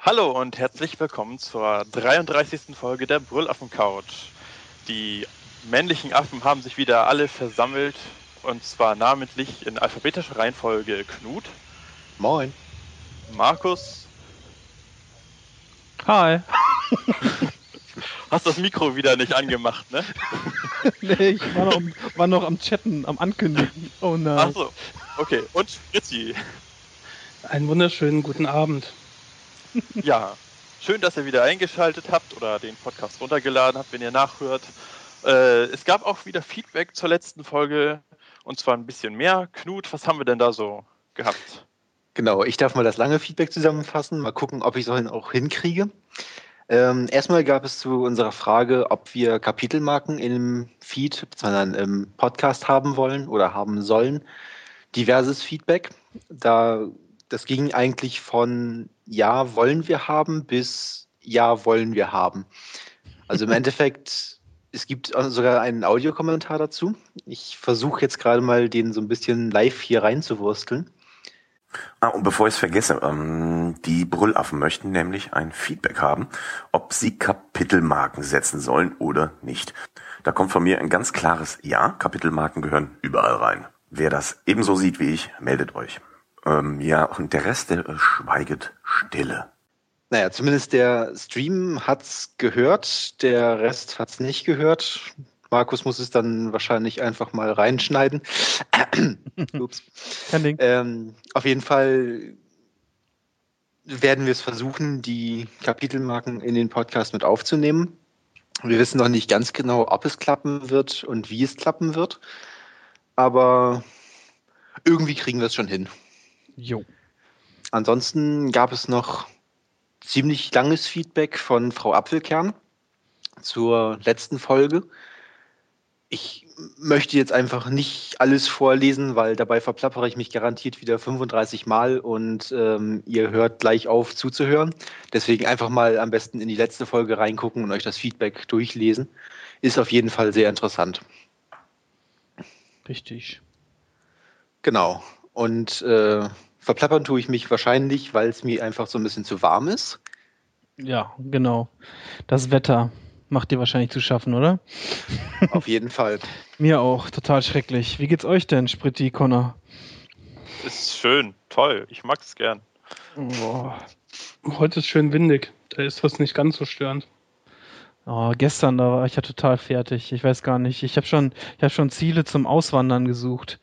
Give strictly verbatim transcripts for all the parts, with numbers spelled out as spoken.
Hallo und herzlich willkommen zur dreiunddreißigsten Folge der Brüllaffen-Couch. Die männlichen Affen haben sich wieder alle versammelt, und zwar namentlich in alphabetischer Reihenfolge Knut. Moin. Markus. Hi. Hast das Mikro wieder nicht angemacht, ne? Nee, ich war noch, war noch am Chatten, am Ankündigen. Oh nein. Ach so, okay. Und Fritzi. Einen wunderschönen guten Abend. Ja, schön, dass ihr wieder eingeschaltet habt oder den Podcast runtergeladen habt, wenn ihr nachhört. Äh, es gab auch wieder Feedback zur letzten Folge, und zwar ein bisschen mehr. Knut, was haben wir denn da so gehabt? Genau, ich darf mal das lange Feedback zusammenfassen, mal gucken, ob ich es auch hinkriege. Ähm, erstmal gab es zu unserer Frage, ob wir Kapitelmarken im Feed, sondern im Podcast haben wollen oder haben sollen, diverses Feedback. Da, das ging eigentlich von ja, wollen wir haben bis ja, wollen wir haben. Also im Endeffekt, es gibt sogar einen Audiokommentar dazu. Ich versuche jetzt gerade mal, den so ein bisschen live hier reinzuwursteln. Ah, und bevor ich es vergesse, ähm, die Brüllaffen möchten nämlich ein Feedback haben, ob sie Kapitelmarken setzen sollen oder nicht. Da kommt von mir ein ganz klares Ja, Kapitelmarken gehören überall rein. Wer das ebenso sieht wie ich, meldet euch. Ähm, ja, und der Rest, der äh, schweiget Stille. Naja, zumindest der Stream hat's gehört, der Rest hat's nicht gehört. Markus muss es dann wahrscheinlich einfach mal reinschneiden. Ups. Kein Ding. Ähm, auf jeden Fall werden wir es versuchen, die Kapitelmarken in den Podcast mit aufzunehmen. Wir wissen noch nicht ganz genau, ob es klappen wird und wie es klappen wird. Aber irgendwie kriegen wir es schon hin. Jo. Ansonsten gab es noch ziemlich langes Feedback von Frau Apfelkern zur letzten Folge. Ich möchte jetzt einfach nicht alles vorlesen, weil dabei verplappere ich mich garantiert wieder fünfunddreißig Mal und ähm, ihr hört gleich auf zuzuhören. Deswegen einfach mal am besten in die letzte Folge reingucken und euch das Feedback durchlesen. Ist auf jeden Fall sehr interessant. Richtig. Genau. Und äh, verplappern tue ich mich wahrscheinlich, weil es mir einfach so ein bisschen zu warm ist. Ja, genau. Das Wetter macht dir wahrscheinlich zu schaffen, oder? Auf jeden Fall. Mir auch. Total schrecklich. Wie geht's euch denn, Spritti, Connor? Ist schön, toll, ich mag es gern. Oh. Heute ist schön windig, da ist das nicht ganz so störend. Oh, gestern, da war ich ja total fertig. Ich weiß gar nicht. Ich habe schon, ich hab schon Ziele zum Auswandern gesucht.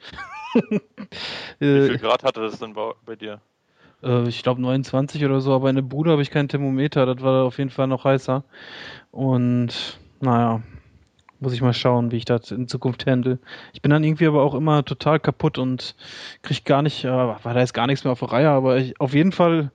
Wie viel Grad hatte das denn bei, bei dir? Äh, ich glaube neunundzwanzig oder so, aber in der Bude habe ich kein Thermometer. Das war auf jeden Fall noch heißer. Und naja, muss ich mal schauen, wie ich das in Zukunft handle. Ich bin dann irgendwie aber auch immer total kaputt und krieg gar nicht, äh, war da jetzt gar nichts mehr auf der Reihe, aber ich, auf jeden Fall,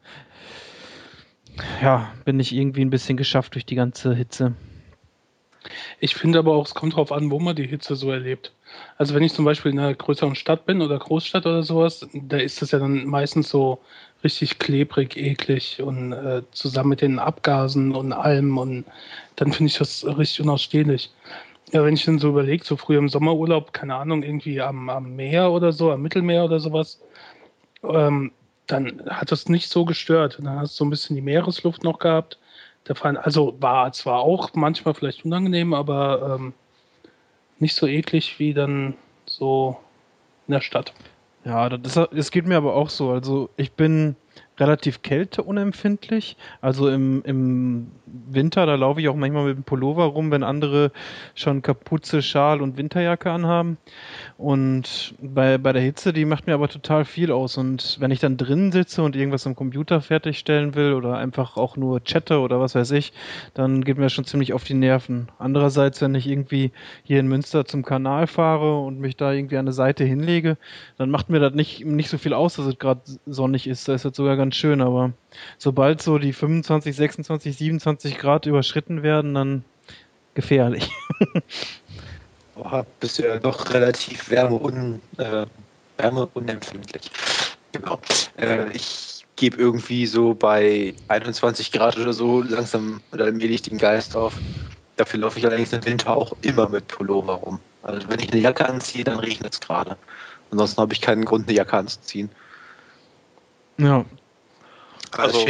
ja, bin ich irgendwie ein bisschen geschafft durch die ganze Hitze. Ich finde aber auch, es kommt darauf an, wo man die Hitze so erlebt. Also wenn ich zum Beispiel in einer größeren Stadt bin oder Großstadt oder sowas, da ist das ja dann meistens so richtig klebrig, eklig und äh, zusammen mit den Abgasen und allem, und dann finde ich das richtig unausstehlich. Ja, wenn ich dann so überlege, so früher im Sommerurlaub, keine Ahnung, irgendwie am, am Meer oder so, am Mittelmeer oder sowas, ähm, dann hat das nicht so gestört. Dann hast du so ein bisschen die Meeresluft noch gehabt. Der Fall, also war zwar auch manchmal vielleicht unangenehm, aber ähm, nicht so eklig wie dann so in der Stadt. Ja, das ist, es geht mir aber auch so. Also ich bin relativ kälteunempfindlich. Also im, im Winter, da laufe ich auch manchmal mit dem Pullover rum, wenn andere schon Kapuze, Schal und Winterjacke anhaben. Und bei, bei der Hitze, die macht mir aber total viel aus. Und wenn ich dann drin sitze und irgendwas am Computer fertigstellen will oder einfach auch nur chatte oder was weiß ich, dann geht mir das schon ziemlich auf die Nerven. Andererseits, wenn ich irgendwie hier in Münster zum Kanal fahre und mich da irgendwie an der Seite hinlege, dann macht mir das nicht, nicht so viel aus, dass es gerade sonnig ist. Da ist das sogar ganz schön, aber sobald so die fünfundzwanzig, sechsundzwanzig, siebenundzwanzig Grad überschritten werden, dann gefährlich. Oha, bist du ja doch relativ wärmeun, äh, wärmeunempfindlich. Genau. Äh, ich gebe irgendwie so bei einundzwanzig Grad oder so langsam oder allmählich den Geist auf. Dafür laufe ich allerdings im Winter auch immer mit Pullover rum. Also wenn ich eine Jacke anziehe, dann regnet es gerade. Ansonsten habe ich keinen Grund, eine Jacke anzuziehen. Ja. Aber Also, das,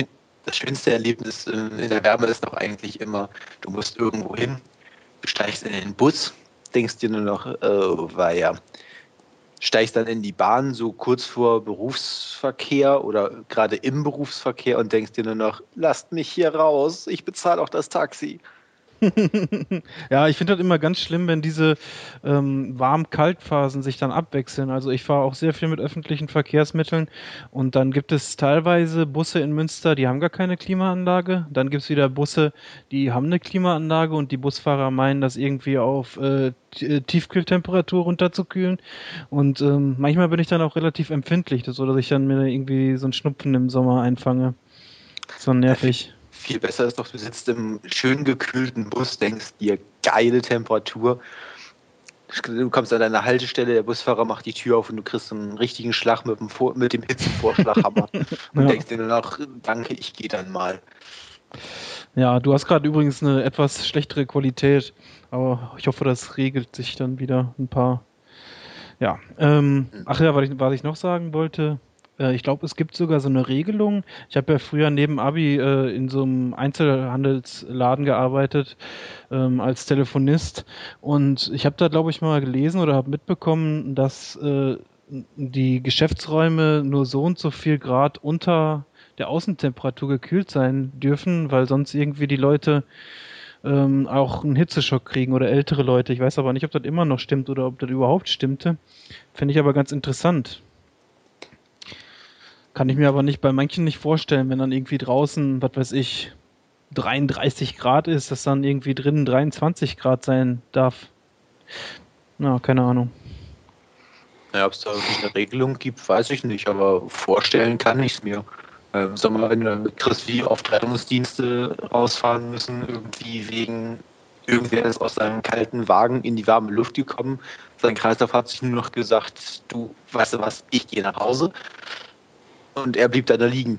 das schönste Erlebnis in der Wärme ist doch eigentlich immer, du musst irgendwo hin, du steigst in den Bus, denkst dir nur noch, oh, war ja, steigst dann in die Bahn so kurz vor Berufsverkehr oder gerade im Berufsverkehr und denkst dir nur noch, lasst mich hier raus, ich bezahle auch das Taxi. Ja, ich finde das immer ganz schlimm, wenn diese ähm, Warm-Kalt-Phasen sich dann abwechseln. Also ich fahre auch sehr viel mit öffentlichen Verkehrsmitteln und dann gibt es teilweise Busse in Münster, die haben gar keine Klimaanlage. Dann gibt es wieder Busse, die haben eine Klimaanlage und die Busfahrer meinen, das irgendwie auf äh, Tiefkühltemperatur runterzukühlen. Und ähm, manchmal bin ich dann auch relativ empfindlich, so dass ich dann mir irgendwie so einen Schnupfen im Sommer einfange. So nervig. Viel besser ist doch, du sitzt im schön gekühlten Bus, denkst dir, geile Temperatur. Du kommst an deine Haltestelle, der Busfahrer macht die Tür auf und du kriegst einen richtigen Schlag mit dem, Vor- mit dem Hitzenvorschlaghammer. Und Ja. denkst dir nur noch, danke, ich gehe dann mal. Ja, du hast gerade übrigens eine etwas schlechtere Qualität, aber ich hoffe, das regelt sich dann wieder ein paar. Ja, ähm, ach ja, was ich, was ich noch sagen wollte, äh, ich glaube, es gibt sogar so eine Regelung. Ich habe ja früher neben Abi äh, in so einem Einzelhandelsladen gearbeitet ähm, als Telefonist und ich habe da, glaube ich, mal gelesen oder habe mitbekommen, dass äh, die Geschäftsräume nur so und so viel Grad unter der Außentemperatur gekühlt sein dürfen, weil sonst irgendwie die Leute ähm, auch einen Hitzeschock kriegen oder ältere Leute. Ich weiß aber nicht, ob das immer noch stimmt oder ob das überhaupt stimmte. Finde ich aber ganz interessant. Kann ich mir aber nicht bei manchen nicht vorstellen, wenn dann irgendwie draußen, was weiß ich, dreiunddreißig Grad ist, dass dann irgendwie drinnen dreiundzwanzig Grad sein darf. Na, keine Ahnung. Ja, ob es da wirklich eine Regelung gibt, weiß ich nicht, aber vorstellen kann ich es mir. Ähm, sag mal, wenn du kriegst, wie oft Rettungsdienste rausfahren müssen, irgendwie wegen irgendwer ist aus seinem kalten Wagen in die warme Luft gekommen. Sein Kreislauf hat sich nur noch gesagt, du, weißt du was, ich gehe nach Hause. Und er blieb da, da liegen.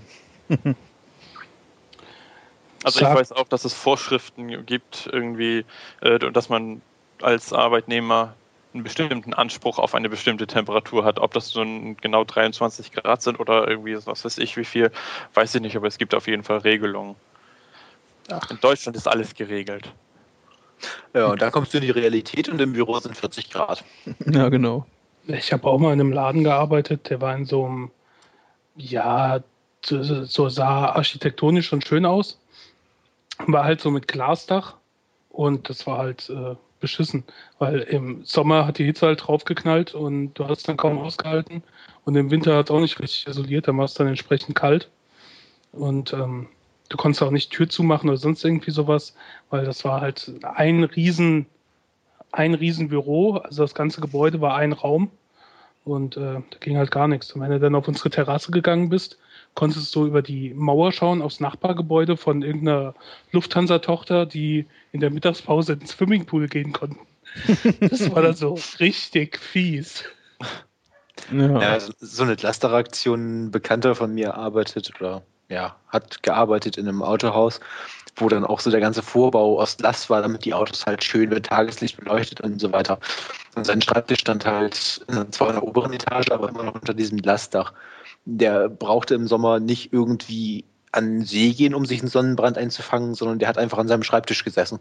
Also ich weiß auch, dass es Vorschriften gibt irgendwie, äh, dass man als Arbeitnehmer einen bestimmten Anspruch auf eine bestimmte Temperatur hat. Ob das so ein genau dreiundzwanzig Grad sind oder irgendwie was weiß ich wie viel, weiß ich nicht, aber es gibt auf jeden Fall Regelungen. Ach. In Deutschland ist alles geregelt. Ja, und dann kommst du in die Realität und im Büro sind vierzig Grad. Ja, genau. Ich habe auch mal in einem Laden gearbeitet, der war in so einem, ja, so, so sah architektonisch schon schön aus. War halt so mit Glasdach und das war halt äh, beschissen, weil im Sommer hat die Hitze halt draufgeknallt und du hast dann kaum ausgehalten und im Winter hat es auch nicht richtig isoliert, dann war es dann entsprechend kalt und ähm, du konntest auch nicht Tür zumachen oder sonst irgendwie sowas, weil das war halt ein riesen ein riesen Büro, also das ganze Gebäude war ein Raum und äh, da ging halt gar nichts. Und wenn du dann auf unsere Terrasse gegangen bist, konntest du über die Mauer schauen aufs Nachbargebäude von irgendeiner Lufthansa-Tochter, die in der Mittagspause ins Swimmingpool gehen konnten. Das war dann so richtig fies. Ja. Ja, so eine Clusteraktion, ein Bekannter von mir arbeitet oder ja, hat gearbeitet in einem Autohaus, wo dann auch so der ganze Vorbau aus Glas war, damit die Autos halt schön mit Tageslicht beleuchtet und so weiter. Und sein Schreibtisch stand halt zwar in der oberen Etage, aber immer noch unter diesem Glasdach. Der brauchte im Sommer nicht irgendwie an den See gehen, um sich einen Sonnenbrand einzufangen, sondern der hat einfach an seinem Schreibtisch gesessen.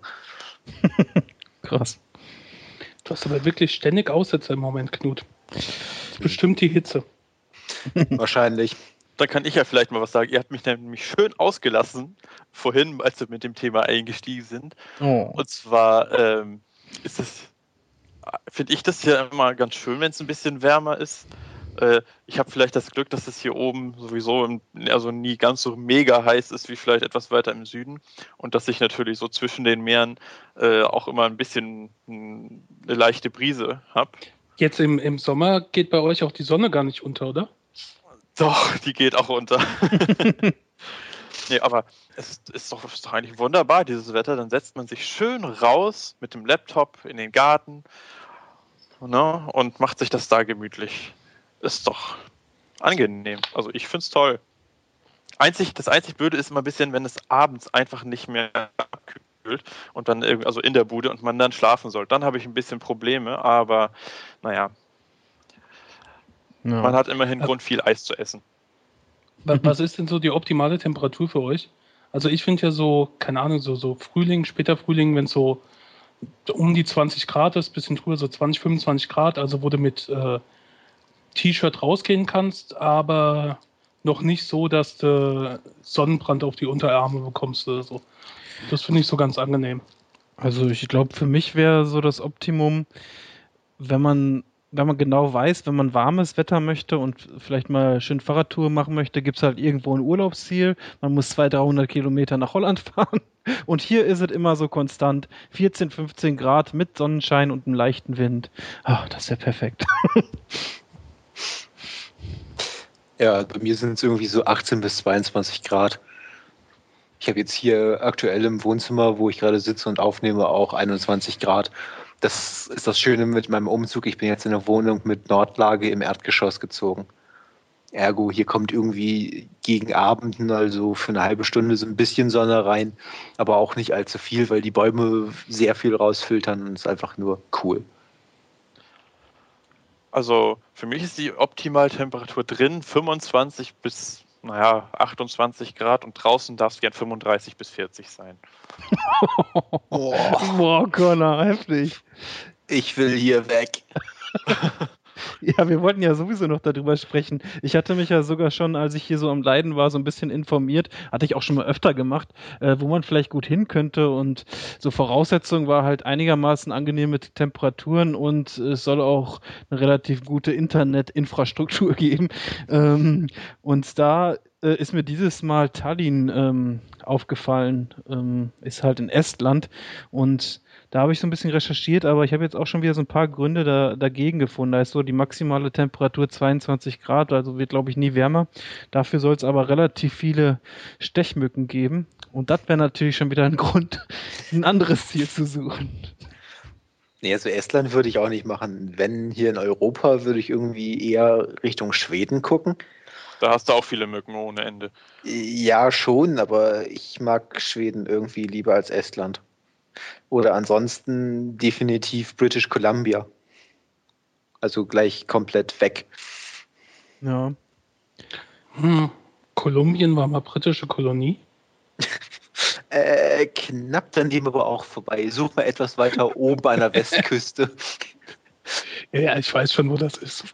Krass. Du hast aber wirklich ständig Aussetzer im Moment, Knut. Das ist bestimmt die Hitze. Wahrscheinlich. Da kann ich ja vielleicht mal was sagen. Ihr habt mich nämlich schön ausgelassen vorhin, als wir mit dem Thema eingestiegen sind. Oh. Und zwar ähm, ist es, finde ich das ja immer ganz schön, wenn es ein bisschen wärmer ist. Äh, ich habe vielleicht das Glück, dass es hier oben sowieso im, also nie ganz so mega heiß ist wie vielleicht etwas weiter im Süden und dass ich natürlich so zwischen den Meeren äh, auch immer ein bisschen eine leichte Brise habe. Jetzt im, im Sommer geht bei euch auch die Sonne gar nicht unter, oder? Doch, die geht auch unter. Nee, aber es ist doch, ist doch eigentlich wunderbar, dieses Wetter. Dann setzt man sich schön raus mit dem Laptop in den Garten, ne, und macht sich das da gemütlich. Ist doch angenehm. Also ich finde es toll. Einzig, das einzig Blöde ist immer ein bisschen, wenn es abends einfach nicht mehr abkühlt und dann irgendwie, also in der Bude und man dann schlafen soll. Dann habe ich ein bisschen Probleme, aber naja. Ja. Man hat immerhin Grund, viel Eis zu essen. Was ist denn so die optimale Temperatur für euch? Also ich finde ja so, keine Ahnung, so, so Frühling, später Frühling, wenn es so um die zwanzig Grad ist, bisschen drüber, so zwanzig, fünfundzwanzig Grad, also wo du mit äh, T-Shirt rausgehen kannst, aber noch nicht so, dass du Sonnenbrand auf die Unterarme bekommst oder so. Das finde ich so ganz angenehm. Also ich glaube, für mich wäre so das Optimum, wenn man, wenn man genau weiß, wenn man warmes Wetter möchte und vielleicht mal schön Fahrradtour machen möchte, gibt es halt irgendwo ein Urlaubsziel. Man muss zweihundert, dreihundert Kilometer nach Holland fahren. Und hier ist es immer so konstant. vierzehn, fünfzehn Grad mit Sonnenschein und einem leichten Wind. Ach, das wäre perfekt. Ja, bei mir sind es irgendwie so achtzehn bis zweiundzwanzig Grad. Ich habe jetzt hier aktuell im Wohnzimmer, wo ich gerade sitze und aufnehme, auch einundzwanzig Grad. Das ist das Schöne mit meinem Umzug. Ich bin jetzt in eine Wohnung mit Nordlage im Erdgeschoss gezogen. Ergo, hier kommt irgendwie gegen Abend, also für eine halbe Stunde so ein bisschen Sonne rein, aber auch nicht allzu viel, weil die Bäume sehr viel rausfiltern und es ist einfach nur cool. Also für mich ist die Optimaltemperatur drin fünfundzwanzig bis, naja, achtundzwanzig Grad und draußen darf es gern fünfunddreißig bis vierzig sein. Boah, Boah Connor, heftig. Ich will hier weg. Ja, wir wollten ja sowieso noch darüber sprechen. Ich hatte mich ja sogar schon, als ich hier so am Leiden war, so ein bisschen informiert, hatte ich auch schon mal öfter gemacht, äh, wo man vielleicht gut hin könnte, und so Voraussetzung war halt einigermaßen angenehme Temperaturen und es soll auch eine relativ gute Internetinfrastruktur geben. Ähm, und da äh, ist mir dieses Mal Tallinn ähm, aufgefallen, ähm, ist halt in Estland, und da habe ich so ein bisschen recherchiert, aber ich habe jetzt auch schon wieder so ein paar Gründe da, dagegen gefunden. Da ist so die maximale Temperatur zweiundzwanzig Grad, also wird, glaube ich, nie wärmer. Dafür soll es aber relativ viele Stechmücken geben. Und das wäre natürlich schon wieder ein Grund, ein anderes Ziel zu suchen. Nee, also Estland würde ich auch nicht machen. Wenn hier in Europa, würde ich irgendwie eher Richtung Schweden gucken. Da hast du auch viele Mücken ohne Ende. Ja, schon, aber ich mag Schweden irgendwie lieber als Estland. Oder ansonsten definitiv British Columbia. Also gleich komplett weg. Ja. Hm. Kolumbien war mal britische Kolonie. Äh, knapp daneben aber auch vorbei. Such mal etwas weiter oben an der Westküste. Ja, ich weiß schon, wo das ist.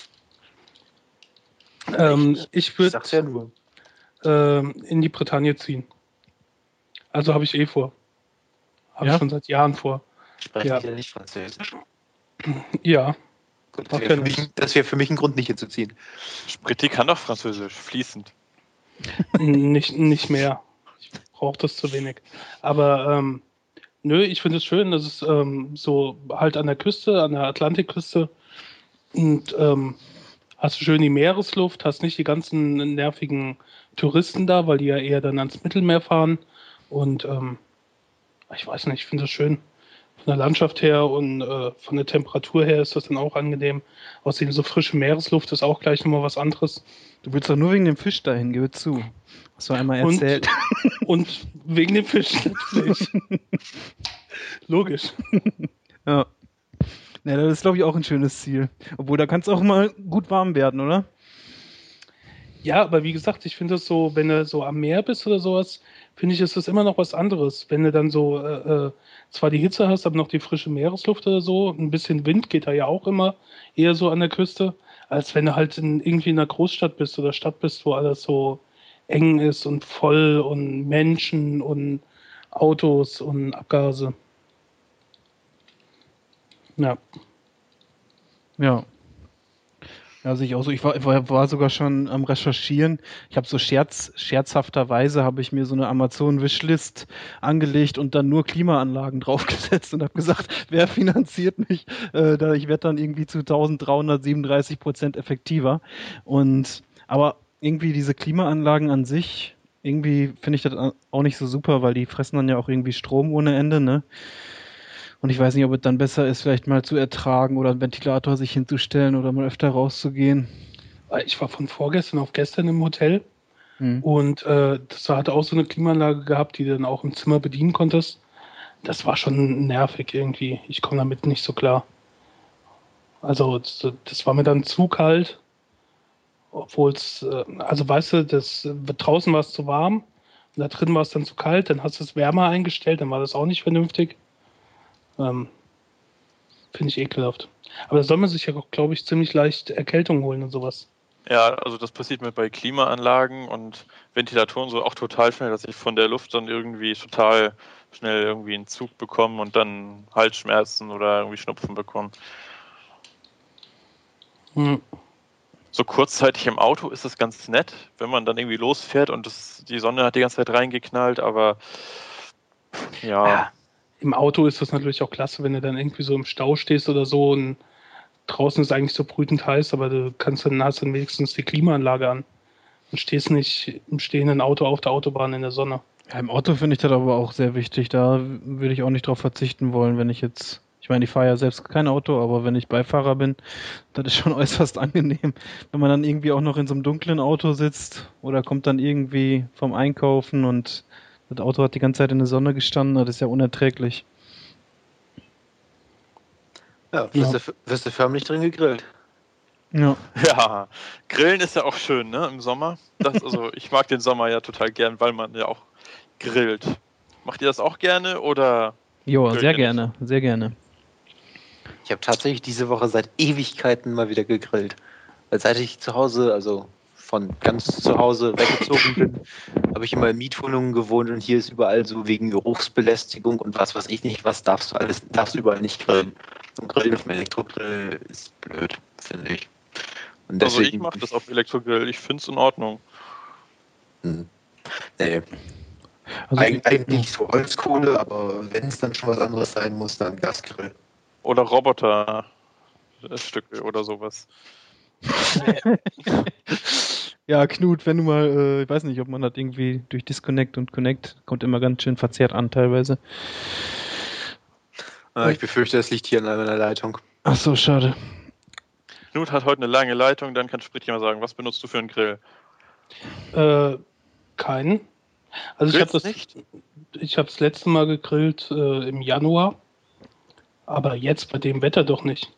Ähm, ich ich würde sag's ja nur. ähm, in die Bretagne ziehen. Also habe ich eh vor. Habe Ja? ich schon seit Jahren vor. Spreche Ja. ich ja nicht Französisch. Ja, Gut, Ach, das wäre für, keine. mich- das wär für mich ein Grund, nicht hinzuziehen. Spritti kann doch Französisch, fließend. nicht, nicht mehr. Ich brauche das zu wenig. Aber ähm, nö, ich finde es schön, dass es ähm, so halt an der Küste, an der Atlantikküste, und ähm, hast du schön die Meeresluft, hast nicht die ganzen nervigen Touristen da, weil die ja eher dann ans Mittelmeer fahren. Und ähm, ich weiß nicht, ich finde es schön. Von der Landschaft her und äh, von der Temperatur her ist das dann auch angenehm. Außerdem so frische Meeresluft ist auch gleich nochmal was anderes. Du willst doch nur wegen dem Fisch dahin, gib zu. Hast du einmal Und, erzählt. und wegen dem Fisch natürlich. Logisch. Ja. Ja, das ist, glaube ich, auch ein schönes Ziel. Obwohl, da kann es auch mal gut warm werden, oder? Ja, aber wie gesagt, ich finde es so, wenn du so am Meer bist oder sowas, finde ich, ist das immer noch was anderes. Wenn du dann so äh, äh, zwar die Hitze hast, aber noch die frische Meeresluft oder so, ein bisschen Wind geht da ja auch immer eher so an der Küste, als wenn du halt in, irgendwie in einer Großstadt bist oder Stadt bist, wo alles so eng ist und voll und Menschen und Autos und Abgase. Ja. Ja. Ja, sehe ich auch so. Ich war, war, war sogar schon am Recherchieren. Ich habe so scherz, scherzhafterweise habe ich mir so eine Amazon-Wishlist angelegt und dann nur Klimaanlagen draufgesetzt und habe gesagt, wer finanziert mich? Äh, da, ich werde dann irgendwie zu eintausenddreihundertsiebenunddreißig Prozent effektiver. Und aber irgendwie diese Klimaanlagen an sich, irgendwie finde ich das auch nicht so super, weil die fressen dann ja auch irgendwie Strom ohne Ende, ne? Und ich weiß nicht, ob es dann besser ist, vielleicht mal zu ertragen oder einen Ventilator sich hinzustellen oder mal öfter rauszugehen. Ich war von vorgestern auf gestern im Hotel Hm. und äh, das hatte auch so eine Klimaanlage gehabt, die du dann auch im Zimmer bedienen konntest. Das war schon nervig irgendwie. Ich komme damit nicht so klar. Also das, das war mir dann zu kalt, obwohl es, äh, also weißt du, das, draußen war es zu warm Da drin war es dann zu kalt, dann hast du es wärmer eingestellt, dann war das auch nicht vernünftig. Ähm, Finde ich ekelhaft. Aber da soll man sich ja, glaube ich, ziemlich leicht Erkältung holen und sowas. Ja, also das passiert mir bei Klimaanlagen und Ventilatoren so auch total schnell, dass ich von der Luft dann irgendwie total schnell irgendwie einen Zug bekomme und dann Halsschmerzen oder irgendwie Schnupfen bekomme. Hm. So kurzzeitig im Auto ist das ganz nett, wenn man dann irgendwie losfährt und das, die Sonne hat die ganze Zeit reingeknallt, aber ja. Ja, im Auto ist das natürlich auch klasse, wenn du dann irgendwie so im Stau stehst oder so und draußen ist eigentlich so brütend heiß, aber du kannst dann, hast dann wenigstens die Klimaanlage an und stehst nicht im stehenden Auto auf der Autobahn in der Sonne. Ja, im Auto finde ich das aber auch sehr wichtig. Da würde ich auch nicht drauf verzichten wollen, wenn ich jetzt, ich meine, ich fahre ja selbst kein Auto, aber wenn ich Beifahrer bin, das ist schon äußerst angenehm, wenn man dann irgendwie auch noch in so einem dunklen Auto sitzt oder kommt dann irgendwie vom Einkaufen und das Auto hat die ganze Zeit in der Sonne gestanden, das ist ja unerträglich. Ja, wirst, ja. Du, wirst du förmlich drin gegrillt. Ja. Ja, Grillen ist ja auch schön, ne, im Sommer. Das, also ich mag den Sommer ja total gern, weil man ja auch grillt. Macht ihr das auch gerne oder? Jo, sehr gerne, nicht? sehr gerne. Ich habe tatsächlich diese Woche seit Ewigkeiten mal wieder gegrillt. Weil seit ich zu Hause, also von ganz zu Hause weggezogen bin, habe ich immer in Mietwohnungen gewohnt und hier ist überall so wegen Geruchsbelästigung und was weiß ich nicht, was darfst du alles, darfst du überall nicht grillen. Zum Grillen auf dem Elektrogrill ist blöd, finde ich. Und deswegen, also ich mache das auf Elektrogrill, ich finde es in Ordnung. Hm. Nee. Also Eig eigentlich so Holzkohle, aber wenn es dann schon was anderes sein muss, dann Gasgrill. Oder Roboterstücke oder sowas. Ja, Knut, wenn du mal, äh, ich weiß nicht, ob man das irgendwie durch Disconnect und Connect kommt immer ganz schön verzerrt an teilweise. Ah, ich befürchte, es liegt hier an meiner Leitung. Ach so, schade. Knut hat heute eine lange Leitung, dann kann Sprit mal sagen, was benutzt du für einen Grill? Äh, keinen. Also ich habe das nicht? Ich habe das letzte Mal gegrillt äh, im Januar, aber jetzt bei dem Wetter doch nicht.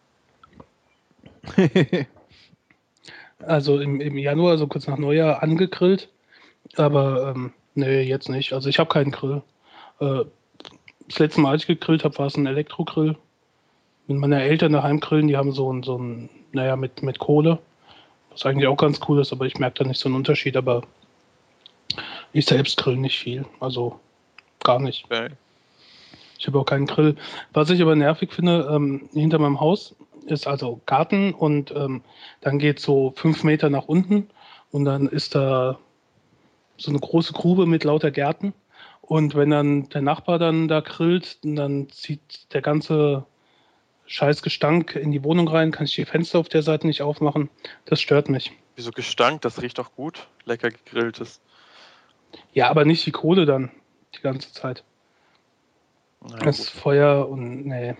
Also im, im Januar, so kurz nach Neujahr, angegrillt, aber ähm, nee, jetzt nicht. Also ich habe keinen Grill. Äh, das letzte Mal, als ich gegrillt habe, war es ein Elektrogrill. Mit meiner Eltern daheim grillen, die haben so ein, so ein, naja, mit, mit Kohle, was eigentlich auch ganz cool ist, aber ich merke da nicht so einen Unterschied, aber ich selbst grill nicht viel, also gar nicht. Okay. Ich habe auch keinen Grill. Was ich aber nervig finde, ähm, hinter meinem Haus ist also Garten und ähm, dann geht so fünf Meter nach unten und dann ist da so eine große Grube mit lauter Gärten und wenn dann der Nachbar dann da grillt, dann zieht der ganze scheiß Gestank in die Wohnung rein, kann ich die Fenster auf der Seite nicht aufmachen. Das stört mich. Wieso Gestank? Das riecht doch gut. Lecker gegrilltes. Ja, aber nicht die Kohle dann die ganze Zeit. Na, das gut. Feuer und nee.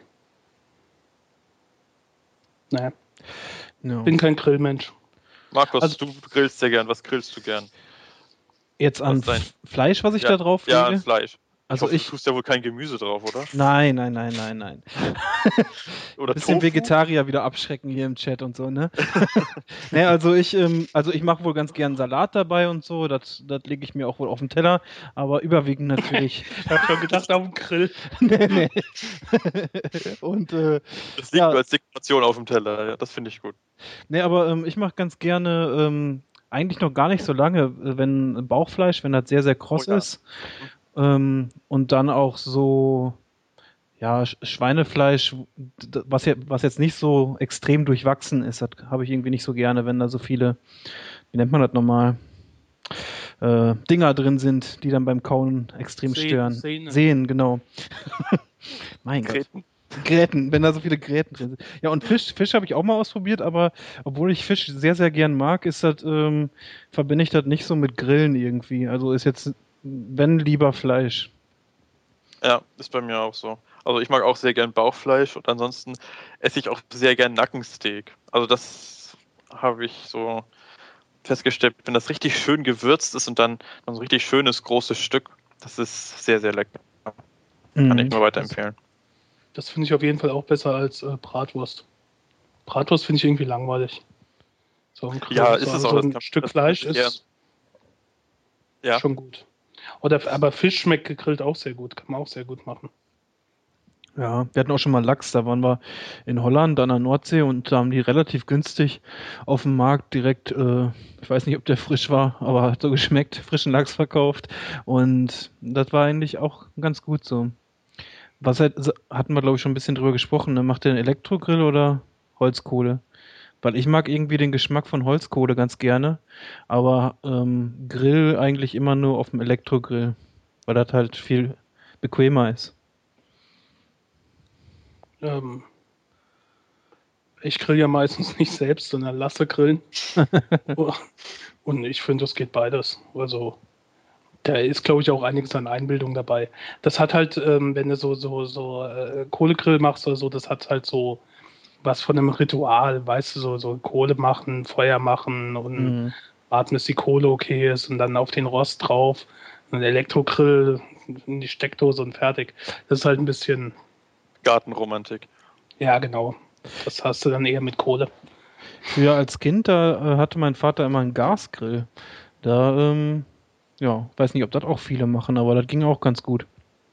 Nee. No. Bin kein Grillmensch. Markus, Also, du grillst sehr gern. Was grillst du gern? Jetzt an dein... Fleisch, was ich ja, da drauf lege? Ja, an Fleisch. Also ich hoffe, ich du tust ja wohl kein Gemüse drauf, oder? Nein, nein, nein, nein, nein. Oder bisschen Tofu? Vegetarier wieder abschrecken hier im Chat und so, ne? Ne, also ich, ähm, also ich mache wohl ganz gern Salat dabei und so, das, das lege ich mir auch wohl auf den Teller, aber überwiegend natürlich. Ich habe schon gedacht, auf dem Grill. nee, nee. Und, äh, das liegt ja. nur als Dekoration auf dem Teller, ja, das finde ich gut. Ne, aber ähm, ich mache ganz gerne, ähm, eigentlich noch gar nicht so lange, wenn Bauchfleisch, wenn das sehr, sehr kross oh, ja. ist. Ähm, und dann auch so, ja, Schweinefleisch, was, ja, was jetzt nicht so extrem durchwachsen ist, das habe ich irgendwie nicht so gerne, wenn da so viele, wie nennt man das nochmal, äh, Dinger drin sind, die dann beim Kauen extrem Sehnen, stören. Sehnen. Sehnen, genau. Mein Gräten. Gott. Gräten, wenn da so viele Gräten drin sind. Ja, und Fisch, Fisch habe ich auch mal ausprobiert, aber obwohl ich Fisch sehr, sehr gern mag, ist das, ähm, verbinde ich das nicht so mit Grillen irgendwie. Also ist jetzt, wenn, lieber Fleisch. Ja, ist bei mir auch so. Also ich mag auch sehr gern Bauchfleisch und ansonsten esse ich auch sehr gern Nackensteak. Also das habe ich so festgestellt, wenn das richtig schön gewürzt ist und dann, dann so ein richtig schönes, großes Stück, das ist sehr, sehr lecker. Mhm. Kann ich nur weiterempfehlen. Das finde ich auf jeden Fall auch besser als äh, Bratwurst. Bratwurst finde ich irgendwie langweilig. So ein Grill, ja, ist so, es also auch. So ein das Stück Fleisch ist ja. schon gut. Oder, aber Fisch schmeckt gegrillt auch sehr gut, kann man auch sehr gut machen. Ja, wir hatten auch schon mal Lachs, da waren wir in Holland an der Nordsee und da haben die relativ günstig auf dem Markt direkt, äh, ich weiß nicht, ob der frisch war, aber hat so geschmeckt, frischen Lachs verkauft und das war eigentlich auch ganz gut so. Was halt, hatten wir glaube ich schon ein bisschen drüber gesprochen, ne? Macht ihr einen Elektrogrill oder Holzkohle? Weil ich mag irgendwie den Geschmack von Holzkohle ganz gerne, aber ähm, Grill eigentlich immer nur auf dem Elektrogrill, weil das halt viel bequemer ist. Ähm, ich grill ja meistens nicht selbst, sondern lasse grillen. Und ich finde, das geht beides. Also da ist, glaube ich, auch einiges an Einbildung dabei. Das hat halt, ähm, wenn du so, so, so äh, Kohlegrill machst oder so, das hat halt so was von einem Ritual, weißt du, so, so Kohle machen, Feuer machen und Mhm. warten, bis die Kohle okay ist und dann auf den Rost drauf, ein Elektrogrill in die Steckdose und fertig. Das ist halt ein bisschen, Gartenromantik. ja genau, das hast du dann eher mit Kohle. Ja, als Kind, da äh, hatte mein Vater immer einen Gasgrill. Da, ähm, ja, weiß nicht, ob das auch viele machen, aber das ging auch ganz gut.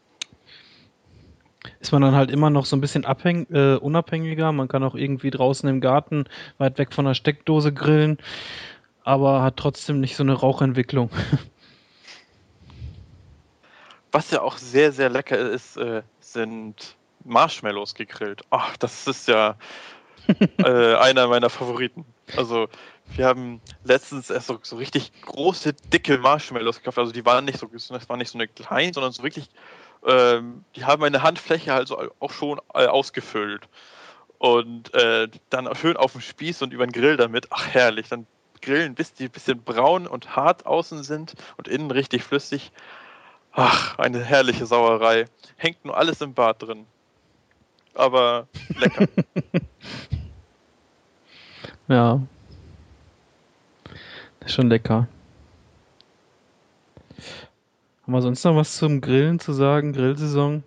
Ist man dann halt immer noch so ein bisschen abhäng äh, unabhängiger. Man kann auch irgendwie draußen im Garten weit weg von der Steckdose grillen, aber hat trotzdem nicht so eine Rauchentwicklung. Was ja auch sehr, sehr lecker ist, äh, sind Marshmallows gegrillt. Ach, das ist ja äh, einer meiner Favoriten. Also, wir haben letztens erst so, so richtig große, dicke Marshmallows gekauft. Also, die waren nicht so, das waren nicht so eine kleinen, sondern so wirklich, ähm, die haben eine Handfläche halt so auch schon äh, ausgefüllt. Und äh, dann auch schön auf dem Spieß und über den Grill damit. Ach, herrlich. Dann grillen, bis die ein bisschen braun und hart außen sind und innen richtig flüssig. Ach, eine herrliche Sauerei. Hängt nur alles im Bad drin. Aber lecker. Ja. Ist schon lecker. Haben wir sonst noch was zum Grillen zu sagen? Grillsaison?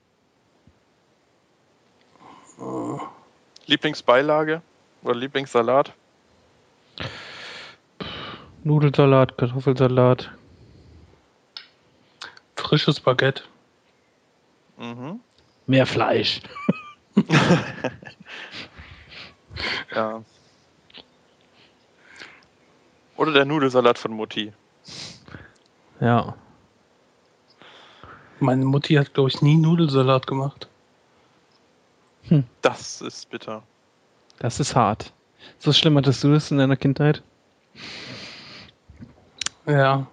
Lieblingsbeilage oder Lieblingssalat? Nudelsalat, Kartoffelsalat. Frisches Baguette. Mhm. Mehr Fleisch. Ja. Oder der Nudelsalat von Mutti. Ja. Meine Mutti hat, glaube ich, nie Nudelsalat gemacht. Das ist bitter. Das ist hart. So schlimm hattest du das in deiner Kindheit? Ja.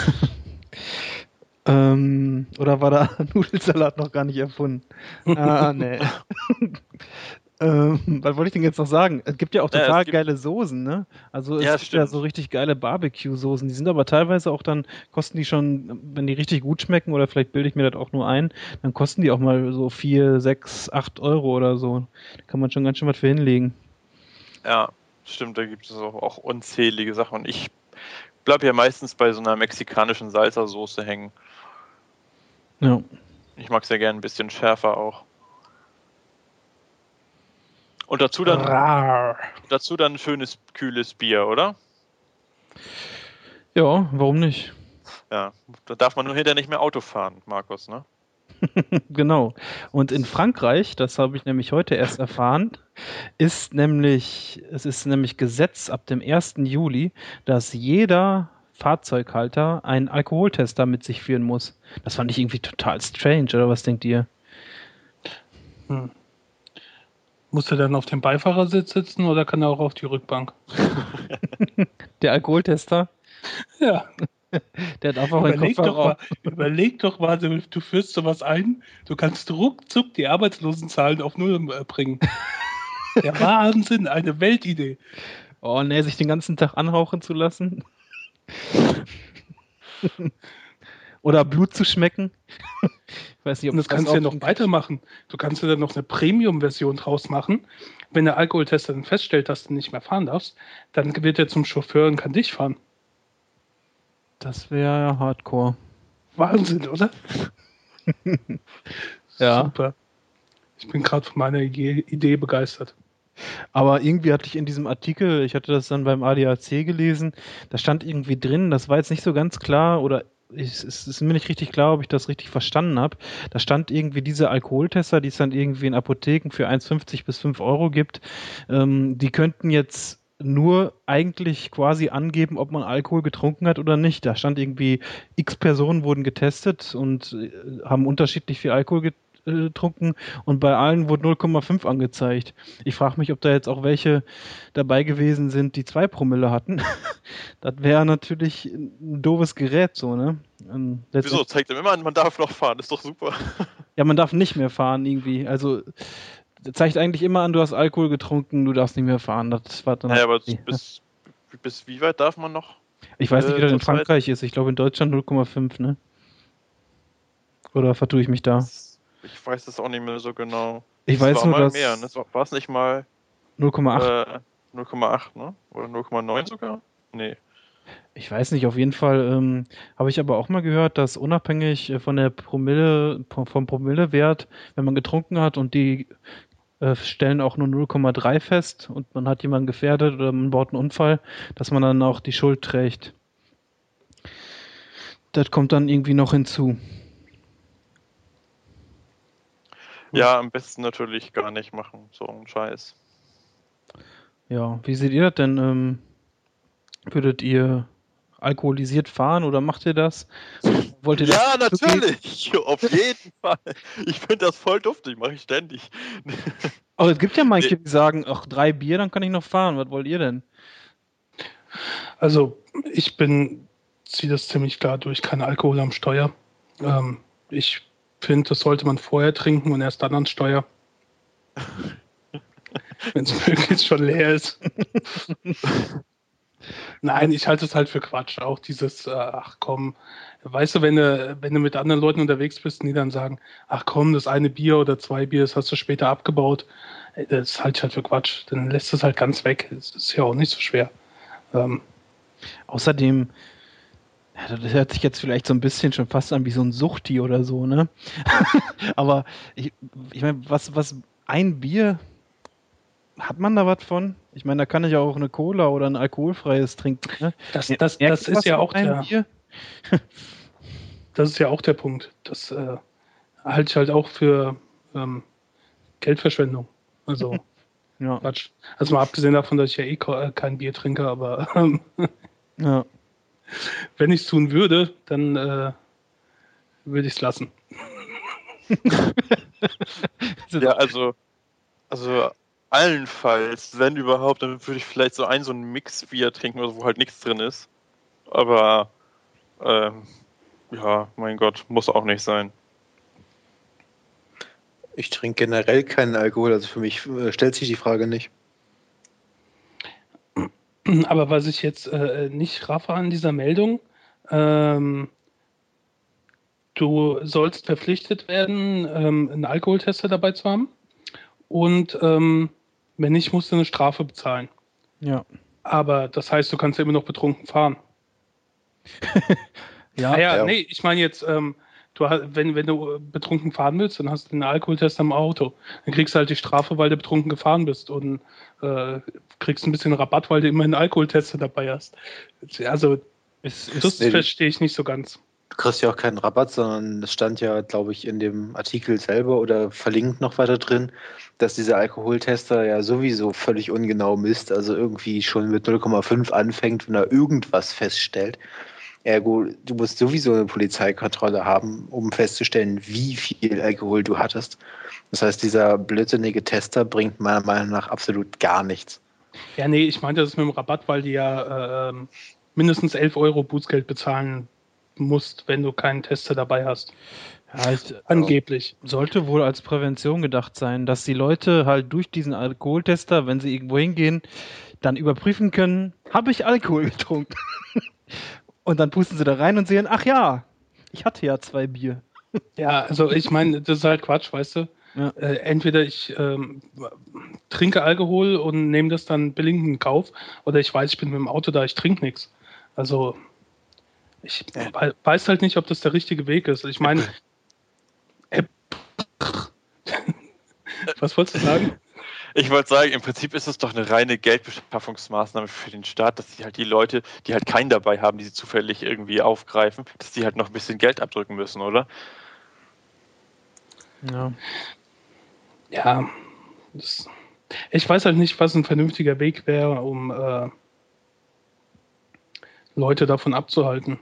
Ähm, oder war da Nudelsalat noch gar nicht erfunden? Ah, nee. ähm, was wollte ich denn jetzt noch sagen? Es gibt ja auch Ja, total es gibt- geile Soßen, ne? Also es Ja, gibt ja stimmt. so richtig geile Barbecue-Soßen. Die sind aber teilweise auch dann, kosten die schon, wenn die richtig gut schmecken, oder vielleicht bilde ich mir das auch nur ein, dann kosten die auch mal so vier, sechs, acht Euro oder so. Da kann man schon ganz schön was für hinlegen. Ja, stimmt, da gibt es auch, auch unzählige Sachen. Und ich bleibe ja meistens bei so einer mexikanischen Salsa-Soße hängen. Ja. Ich mag sehr gerne ein bisschen schärfer auch. Und dazu dann, Rar. dazu dann ein schönes, kühles Bier, oder? Ja, warum nicht? Ja, da darf man nur hinterher nicht mehr Auto fahren, Markus, ne? Genau. Und in Frankreich, das habe ich nämlich heute erst erfahren, ist nämlich, es ist nämlich Gesetz ab dem ersten Juli, dass jeder Fahrzeughalter einen Alkoholtester mit sich führen muss. Das fand ich irgendwie total strange, oder was denkt ihr? Hm. Muss er dann auf dem Beifahrersitz sitzen oder kann er auch auf die Rückbank? Der Alkoholtester, Ja. der darf auch einen Überleg doch, Kofferraum. mal, überleg doch mal, du, du führst sowas ein, du kannst ruckzuck die Arbeitslosenzahlen auf Null äh, bringen. Der Wahnsinn, eine Weltidee. Oh nee, sich den ganzen Tag anhauchen zu lassen. Oder Blut zu schmecken. Ich weiß nicht, ob Und das du kannst du ja auch noch hinkriegst. weitermachen. Du kannst ja dann noch eine Premium-Version draus machen. Wenn der Alkoholtester dann feststellt, dass du nicht mehr fahren darfst, dann wird er zum Chauffeur und kann dich fahren. Das wäre Hardcore. Wahnsinn, oder? Ja. Super. Ich bin gerade von meiner Idee Idee begeistert. Aber irgendwie hatte ich in diesem Artikel, ich hatte das dann beim A D A C gelesen, da stand irgendwie drin, das war jetzt nicht so ganz klar oder ich, es ist mir nicht richtig klar, ob ich das richtig verstanden habe. Da stand irgendwie diese Alkoholtester, die es dann irgendwie in Apotheken für eins fünfzig bis fünf Euro gibt, ähm, die könnten jetzt nur eigentlich quasi angeben, ob man Alkohol getrunken hat oder nicht. Da stand irgendwie, x Personen wurden getestet und äh, haben unterschiedlich viel Alkohol get- äh, getrunken und bei allen wurde null Komma fünf angezeigt. Ich frage mich, ob da jetzt auch welche dabei gewesen sind, die zwei Promille hatten. Das wäre natürlich ein doofes Gerät, so, ne? Ähm, Wieso? letztendlich- Zeigt ihm immer an, man darf noch fahren, ist doch super. Ja, man darf nicht mehr fahren irgendwie. Also zeigt eigentlich immer an, du hast Alkohol getrunken, du darfst nicht mehr fahren. Das war dann Naja, aber nee. bis, bis wie weit darf man noch? Ich weiß nicht, wie äh, das in zurzeit? Frankreich ist. Ich glaube in Deutschland null Komma fünf, ne? Oder vertue ich mich da? Ich weiß das auch nicht mehr so genau. Ich Es weiß war nur, mal dass mehr, ne? War es nicht mal null Komma acht. äh, null Komma acht, ne? Oder null Komma neun sogar? Nee. Ich weiß nicht, auf jeden Fall ähm, habe ich aber auch mal gehört, dass unabhängig äh, von der Promille, vom vom Promillewert, wenn man getrunken hat und die äh, stellen auch nur null Komma drei fest und man hat jemanden gefährdet oder man baut einen Unfall, dass man dann auch die Schuld trägt. Das kommt dann irgendwie noch hinzu. Ja, am besten natürlich gar nicht machen, so einen Scheiß. Ja, wie seht ihr das denn? Ähm, würdet ihr alkoholisiert fahren oder macht ihr das? Wollt ihr Ja, das zugeben? natürlich! Auf jeden Fall! Ich finde das voll duftig, mache ich ständig. Aber es gibt ja manche, Nee. die sagen, ach, drei Bier, dann kann ich noch fahren. Was wollt ihr denn? Also ich bin, ziehe das ziemlich klar durch, kein Alkohol am Steuer. Ähm, ich finde, das sollte man vorher trinken und erst dann ans Steuer. Wenn es möglichst schon leer ist. Nein, ich halte es halt für Quatsch. Auch dieses, äh, ach komm, weißt du, wenn du, wenn du mit anderen Leuten unterwegs bist, die dann sagen, ach komm, das eine Bier oder zwei Bier, das hast du später abgebaut, äh, das halte ich halt für Quatsch. Dann lässt es halt ganz weg. Das ist ja auch nicht so schwer. Ähm, Außerdem, ja, das hört sich jetzt vielleicht so ein bisschen schon fast an wie so ein Suchti oder so, ne? Aber ich, ich meine, was, was, ein Bier, hat man da was von? Ich meine, da kann ich auch eine Cola oder ein alkoholfreies trinken, ne? das, Mer- das, merkt das ihr was ist ja von auch einem der, Bier? das ist ja auch der Punkt. Das äh, halte ich halt auch für ähm, Geldverschwendung. Also Ja, Quatsch. Also mal abgesehen davon, dass ich ja eh ko- äh, kein Bier trinke, aber ähm, ja. wenn ich es tun würde, dann äh, würde ich es lassen. Ja, also, also allenfalls, wenn überhaupt, dann würde ich vielleicht so ein so ein Mix-Bier trinken, also wo halt nichts drin ist. Aber ähm, ja, mein Gott, muss auch nicht sein. Ich trinke generell keinen Alkohol, also für mich äh, stellt sich die Frage nicht. Aber was ich jetzt äh, nicht raffe an dieser Meldung, ähm, du sollst verpflichtet werden, ähm, einen Alkoholtester dabei zu haben. Und ähm, wenn nicht, musst du eine Strafe bezahlen. Ja. Aber das heißt, du kannst ja immer noch betrunken fahren. Ja, Ah ja, ja. nee, ich meine jetzt, ähm, du, ha- wenn, wenn du betrunken fahren willst, dann hast du einen Alkoholtest am Auto. Dann kriegst du halt die Strafe, weil du betrunken gefahren bist und äh, kriegst ein bisschen Rabatt, weil du immer einen Alkoholtester dabei hast. Also, es das ist, nee, verstehe ich nicht so ganz. Du kriegst ja auch keinen Rabatt, sondern es stand ja, glaube ich, in dem Artikel selber oder verlinkt noch weiter drin, dass dieser Alkoholtester ja sowieso völlig ungenau misst, also irgendwie schon mit null Komma fünf anfängt, wenn er irgendwas feststellt. Ergo, du musst sowieso eine Polizeikontrolle haben, um festzustellen, wie viel Alkohol du hattest. Das heißt, dieser blödsinnige Tester bringt meiner Meinung nach absolut gar nichts. Ja, nee, ich meinte das mit dem Rabatt, weil die ja äh, ähm, mindestens elf Euro Bußgeld bezahlen musst, wenn du keinen Tester dabei hast. ja, ich, Angeblich. sollte wohl als Prävention gedacht sein, dass die Leute halt durch diesen Alkoholtester, wenn sie irgendwo hingehen, dann überprüfen können, habe ich Alkohol getrunken? Und dann pusten sie da rein und sehen, ach ja, ich hatte ja zwei Bier. Ja, also ich meine, das ist halt Quatsch, weißt du? Ja. Äh, entweder ich ähm, trinke Alkohol und nehme das dann billig in Kauf, oder ich weiß, ich bin mit dem Auto da, ich trinke nichts. Also ich Ja. wei- weiß halt nicht, ob das der richtige Weg ist. Ich meine, äh, was wolltest du sagen? Ich wollte sagen, im Prinzip ist es doch eine reine Geldbeschaffungsmaßnahme für den Staat, dass sie halt die Leute, die halt keinen dabei haben, die sie zufällig irgendwie aufgreifen, dass die halt noch ein bisschen Geld abdrücken müssen, oder? Ja. Ja, das, ich weiß halt nicht, was ein vernünftiger Weg wäre, um äh, Leute davon abzuhalten.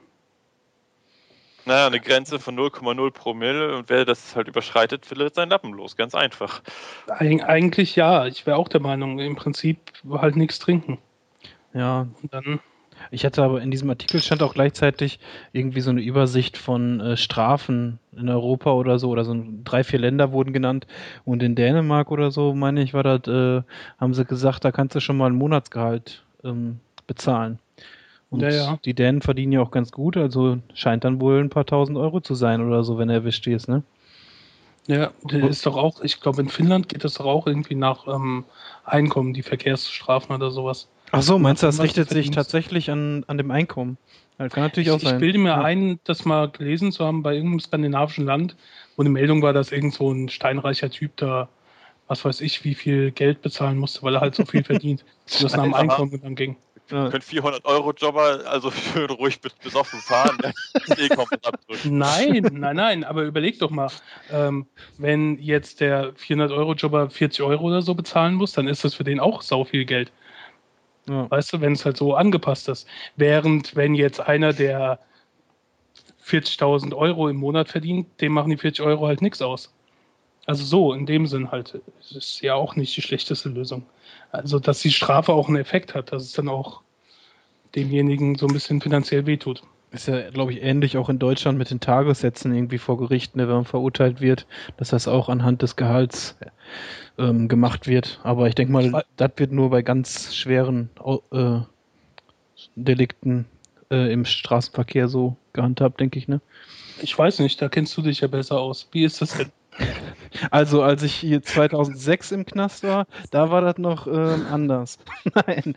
Naja, eine Grenze von null Komma null Promille und wer das halt überschreitet, verliert seinen Lappen los, ganz einfach. Eig eigentlich ja, ich wäre auch der Meinung, im Prinzip halt nichts trinken. Ja. Und dann. Ich hatte aber in diesem Artikel stand auch gleichzeitig irgendwie so eine Übersicht von äh, Strafen in Europa oder so, oder so drei, vier Länder wurden genannt und in Dänemark oder so, meine ich, war das, äh, haben sie gesagt, da kannst du schon mal ein Monatsgehalt ähm, bezahlen. Und Ja, ja. die Dänen verdienen ja auch ganz gut, also scheint dann wohl ein paar tausend Euro zu sein oder so, wenn er erwischt ist, ne? Ja, der ist doch auch, ich glaube in Finnland geht das doch auch irgendwie nach ähm, Einkommen, die Verkehrsstrafen oder sowas. Ach so, meinst du, das Was richtet sich verdienst. tatsächlich an, an dem Einkommen? Das kann natürlich Ich, auch sein. ich bilde mir Ja. ein, das mal gelesen zu haben bei irgendeinem skandinavischen Land, wo eine Meldung war, dass irgend so ein steinreicher Typ da, was weiß ich, wie viel Geld bezahlen musste, weil er halt so viel verdient, und das nach dem Einkommen dann ging. Ja. Können vierhundert Euro Jobber also schön ruhig bis- besoffen fahren, ja, das eh komplett abdrücken. Nein, nein, nein, aber überleg doch mal, ähm, wenn jetzt der vierhundert Euro Jobber vierzig Euro oder so bezahlen muss, dann ist das für den auch sau viel Geld. Ja. Weißt du, wenn es halt so angepasst ist. Während, wenn jetzt einer, der vierzigtausend Euro im Monat verdient, dem machen die vierzig Euro halt nichts aus. Also so, in dem Sinn halt. Das ist ja auch nicht die schlechteste Lösung. Also, dass die Strafe auch einen Effekt hat, dass es dann auch demjenigen so ein bisschen finanziell wehtut. Ist ja, glaube ich, ähnlich auch in Deutschland mit den Tagessätzen irgendwie vor Gericht, ne, wenn man verurteilt wird, dass das auch anhand des Gehalts ähm, gemacht wird. Aber ich denke Ich mal, wei- das wird nur bei ganz schweren Au- äh, Delikten äh, im Straßenverkehr so gehandhabt, denke ich, ne? Ich weiß nicht, da kennst du dich ja besser aus. Wie ist das denn? Also, als ich hier zweitausendsechs im Knast war, da war das noch ähm, anders. Nein.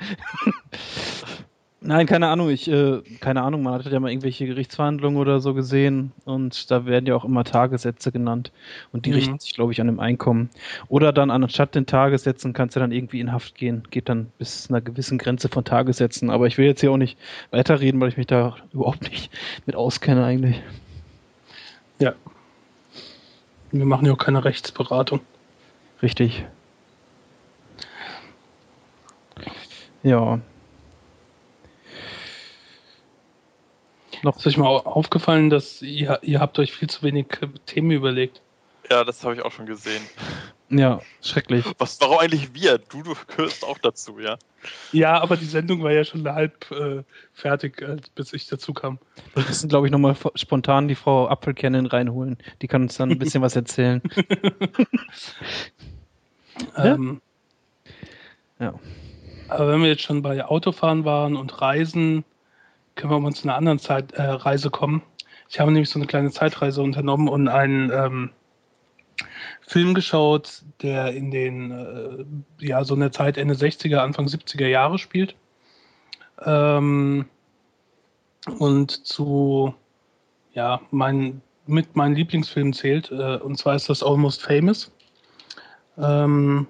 Nein, keine Ahnung. Ich, äh, keine Ahnung, man hat ja mal irgendwelche Gerichtsverhandlungen oder so gesehen und da werden ja auch immer Tagessätze genannt und die Mhm. richten sich, glaube ich, an dem Einkommen. Oder dann anstatt den Tagessätzen kannst du dann irgendwie in Haft gehen. Geht dann bis einer gewissen Grenze von Tagessätzen. Aber ich will jetzt hier auch nicht weiterreden, weil ich mich da überhaupt nicht mit auskenne eigentlich. Ja. Wir machen ja auch keine Rechtsberatung. Richtig. Ja. Noch Ist euch mal au- aufgefallen, dass ihr, ihr habt euch viel zu wenig äh, Themen überlegt? Ja, das habe ich auch schon gesehen. Ja, schrecklich. Was, warum eigentlich wir? Du, du gehörst auch dazu, ja? Ja, aber die Sendung war ja schon halb äh, fertig, äh, bis ich dazu kam. Wir müssen, glaube ich, nochmal spontan die Frau Apfelkernin reinholen. Die kann uns dann ein bisschen was erzählen. Ja? Ähm, Ja. Aber wenn wir jetzt schon bei Autofahren waren und Reisen, können wir mal zu einer anderen Zeit, äh, Reise kommen. Ich habe nämlich so eine kleine Zeitreise unternommen und einen ähm, Film geschaut, der in den, äh, ja, so in der Zeit Ende sechziger, Anfang siebziger Jahre spielt. Ähm, und zu, ja, mein, mit meinen Lieblingsfilmen zählt. Äh, und zwar ist das Almost Famous. Ähm,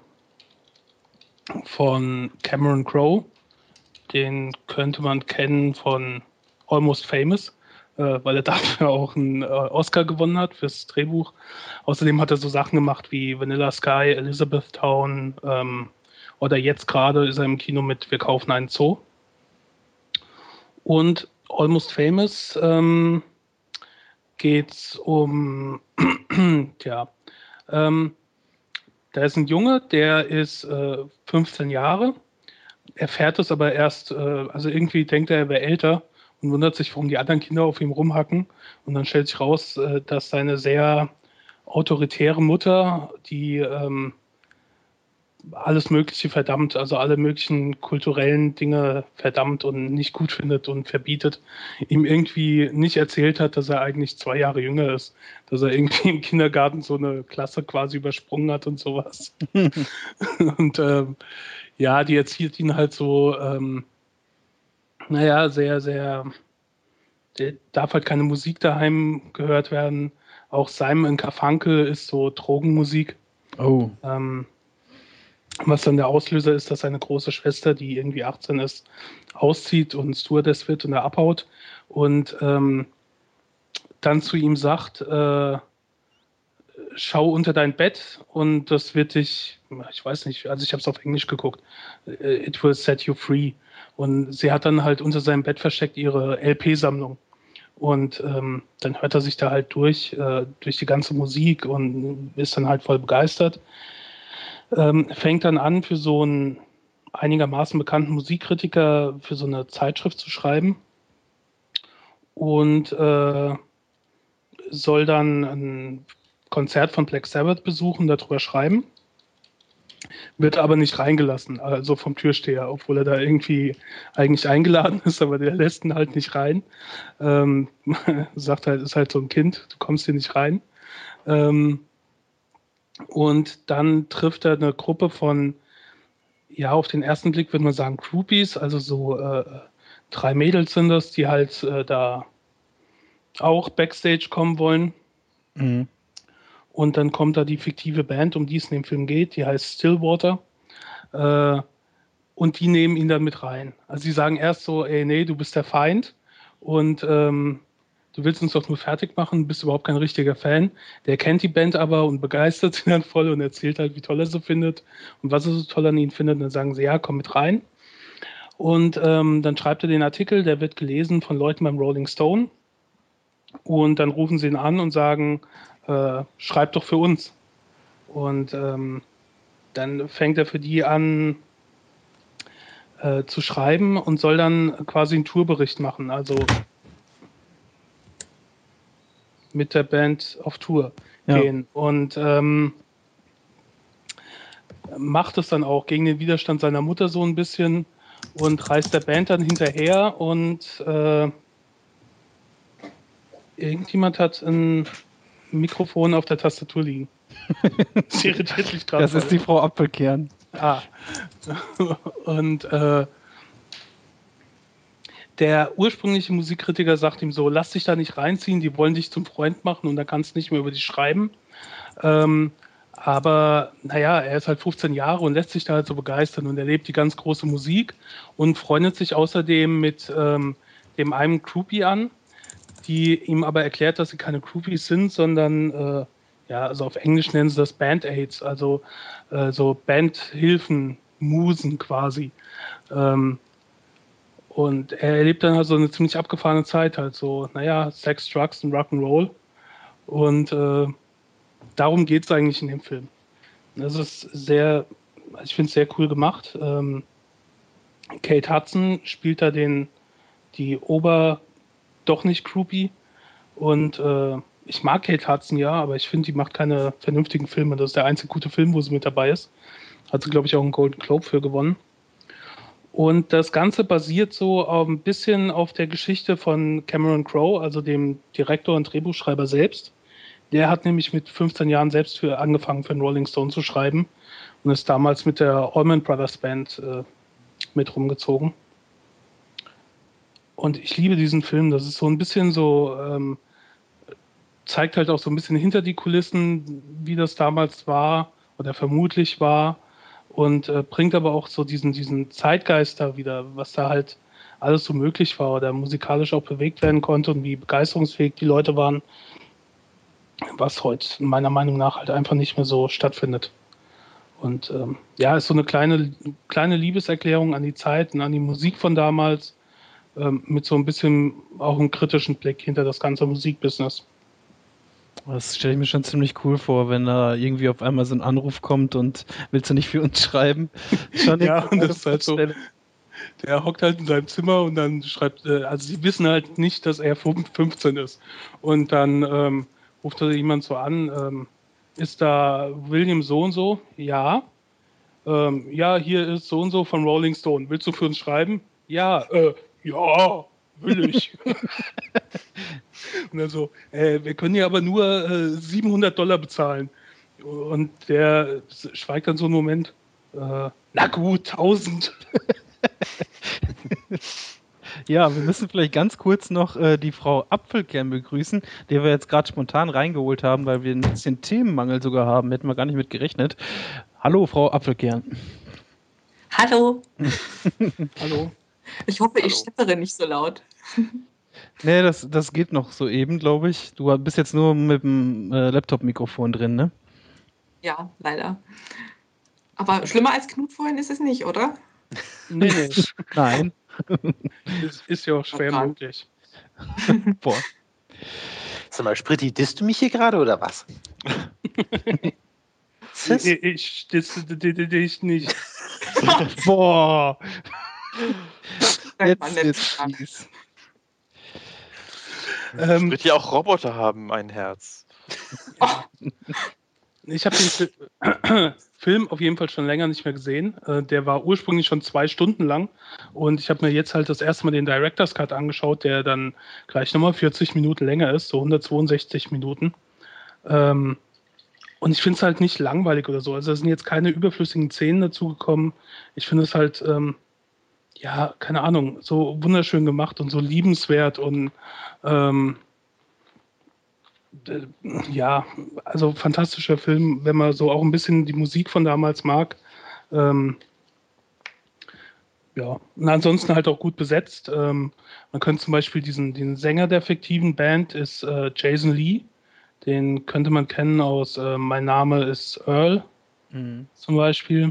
von Cameron Crowe. Den könnte man kennen von Almost Famous, äh, weil er dafür auch einen äh, Oscar gewonnen hat fürs Drehbuch. Außerdem hat er so Sachen gemacht wie Vanilla Sky, Elizabethtown ähm, oder jetzt gerade ist er im Kino mit Wir kaufen einen Zoo. Und Almost Famous ähm, geht es um, ja, ähm, da ist ein Junge, der ist äh, fünfzehn Jahre. Er fährt es aber erst, äh, also irgendwie denkt er, er wäre älter und wundert sich, warum die anderen Kinder auf ihm rumhacken. Und dann stellt sich raus, äh, dass seine sehr autoritäre Mutter, die ähm, alles Mögliche verdammt, also alle möglichen kulturellen Dinge verdammt und nicht gut findet und verbietet, ihm irgendwie nicht erzählt hat, dass er eigentlich zwei Jahre jünger ist, dass er irgendwie im Kindergarten so eine Klasse quasi übersprungen hat und sowas. Und ähm, ja, die erzieht ihn halt so, ähm, naja, sehr, sehr, der darf halt keine Musik daheim gehört werden. Auch Simon Garfunkel ist so Drogenmusik. Oh. Ähm, Was dann der Auslöser ist, dass seine große Schwester, die irgendwie achtzehn ist, auszieht und Stewardess wird und er abhaut und ähm, dann zu ihm sagt, äh, schau unter dein Bett und das wird dich, ich weiß nicht, also ich habe es auf Englisch geguckt, it will set you free. Und sie hat dann halt unter seinem Bett versteckt ihre L P-Sammlung. Und ähm, dann hört er sich da halt durch, äh, durch die ganze Musik und ist dann halt voll begeistert. Ähm, fängt dann an, für so einen einigermaßen bekannten Musikkritiker für so eine Zeitschrift zu schreiben. Und äh, soll dann ein Konzert von Black Sabbath besuchen, darüber schreiben. Wird aber nicht reingelassen, also vom Türsteher, obwohl er da irgendwie eigentlich eingeladen ist, aber der lässt ihn halt nicht rein. Ähm, sagt halt, ist halt so ein Kind, du kommst hier nicht rein. Ähm, und dann trifft er eine Gruppe von, ja, auf den ersten Blick würde man sagen Groupies, also so äh, drei Mädels sind das, die halt äh, da auch Backstage kommen wollen. Mhm. Und dann kommt da die fiktive Band, um die es in dem Film geht, die heißt Stillwater. Äh, und die nehmen ihn dann mit rein. Also sie sagen erst so, ey, nee, du bist der Feind und ähm, du willst uns doch nur fertig machen, bist überhaupt kein richtiger Fan. Der kennt die Band aber und begeistert sie dann voll und erzählt halt, wie toll er sie findet und was er so toll an ihnen findet. Und dann sagen sie, ja, komm mit rein. Und ähm, dann schreibt er den Artikel, der wird gelesen von Leuten beim Rolling Stone. Und dann rufen sie ihn an und sagen, äh, schreib doch für uns. Und ähm, dann fängt er für die an äh, zu schreiben und soll dann quasi einen Tourbericht machen, also mit der Band auf Tour Ja. gehen. Und ähm, macht es dann auch gegen den Widerstand seiner Mutter so ein bisschen und reist der Band dann hinterher und äh, irgendjemand hat ein Mikrofon auf der Tastatur liegen. Das irritiert mich gerade. Das ist die Frau Apfelkern. Ah. Und äh, der ursprüngliche Musikkritiker sagt ihm so, lass dich da nicht reinziehen, die wollen dich zum Freund machen und da kannst du nicht mehr über dich schreiben. Ähm, aber naja, er ist halt fünfzehn Jahre und lässt sich da halt so begeistern und erlebt die ganz große Musik und freundet sich außerdem mit ähm, dem einen Groupie an, die ihm aber erklärt, dass sie keine Groupies sind, sondern äh, ja, also auf Englisch nennen sie das Band-Aids, also äh, so Bandhilfen, Musen quasi. Ähm, und er erlebt dann halt so eine ziemlich abgefahrene Zeit, halt so, naja, Sex, Drugs und Rock'n'Roll. Und äh, darum geht es eigentlich in dem Film. Das ist sehr, ich finde es sehr cool gemacht. Ähm, Kate Hudson spielt da den, die Ober- doch nicht Groupie. Und äh, ich mag Kate Hudson, ja, aber ich finde, die macht keine vernünftigen Filme. Das ist der einzige gute Film, wo sie mit dabei ist. Hat sie, glaube ich, auch einen Golden Globe für gewonnen. Und das Ganze basiert so ein bisschen auf der Geschichte von Cameron Crowe, also dem Direktor und Drehbuchschreiber selbst. Der hat nämlich mit fünfzehn Jahren selbst für angefangen, für den Rolling Stone zu schreiben und ist damals mit der Allman Brothers Band äh, mit rumgezogen. Und ich liebe diesen Film. Das ist so ein bisschen so, ähm, zeigt halt auch so ein bisschen hinter die Kulissen, wie das damals war oder vermutlich war. Und äh, bringt aber auch so diesen, diesen Zeitgeist da wieder, was da halt alles so möglich war oder musikalisch auch bewegt werden konnte und wie begeisterungsfähig die Leute waren, was heute meiner Meinung nach halt einfach nicht mehr so stattfindet. Und ähm, ja, ist so eine kleine, kleine Liebeserklärung an die Zeit und an die Musik von damals, ähm, mit so ein bisschen auch einem kritischen Blick hinter das ganze Musikbusiness. Das stelle ich mir schon ziemlich cool vor, wenn da irgendwie auf einmal so ein Anruf kommt und willst du nicht für uns schreiben? Schon ja, und das ist halt so, der hockt halt in seinem Zimmer und dann schreibt, äh, also sie wissen halt nicht, dass er fünfzehn ist. Und dann ähm, ruft da jemand so an, ähm, ist da William so und so? Ja. Ähm, ja, hier ist so und so von Rolling Stone. Willst du für uns schreiben? Ja, äh, ja, will ich. Und dann so, äh, wir können ja aber nur äh, siebenhundert Dollar bezahlen. Und der schweigt dann so einen Moment. Äh, na gut, tausend. Ja, wir müssen vielleicht ganz kurz noch äh, die Frau Apfelkern begrüßen, die wir jetzt gerade spontan reingeholt haben, weil wir ein bisschen Themenmangel sogar haben. Hätten wir gar nicht mit gerechnet. Hallo, Frau Apfelkern. Hallo. Hallo. Ich hoffe, ich Hallo. scheppere nicht so laut. Nee, das, das geht noch so eben, glaube ich. Du bist jetzt nur mit dem äh, Laptop-Mikrofon drin, ne? Ja, leider. Aber schlimmer als Knut vorhin ist es nicht, oder? Nee, nee. Nein. ist, ist ja auch schwer Okay. möglich. Boah. Sag mal, Spritti, disst du mich hier gerade oder was? Sis? Ich, ich das dich nicht. Boah. Sagt man Jetzt nicht. wird's fies. Ähm, Wird ja auch Roboter haben ein Herz. Ich habe den Fil- Film auf jeden Fall schon länger nicht mehr gesehen. Äh, Der war ursprünglich schon zwei Stunden lang und ich habe mir jetzt halt das erste Mal den Director's Cut angeschaut, der dann gleich nochmal vierzig Minuten länger ist, so hundertzweiundsechzig Minuten. Ähm, Und ich finde es halt nicht langweilig oder so. Also es sind jetzt keine überflüssigen Szenen dazugekommen. Ich finde es halt, ähm, ja, keine Ahnung, so wunderschön gemacht und so liebenswert und ähm, äh, ja, also fantastischer Film, wenn man so auch ein bisschen die Musik von damals mag. Ähm, ja, und ansonsten halt auch gut besetzt. Ähm, man könnte zum Beispiel diesen, den Sänger der fiktiven Band ist äh, Jason Lee. Den könnte man kennen aus äh, Mein Name ist Earl Mhm. zum Beispiel.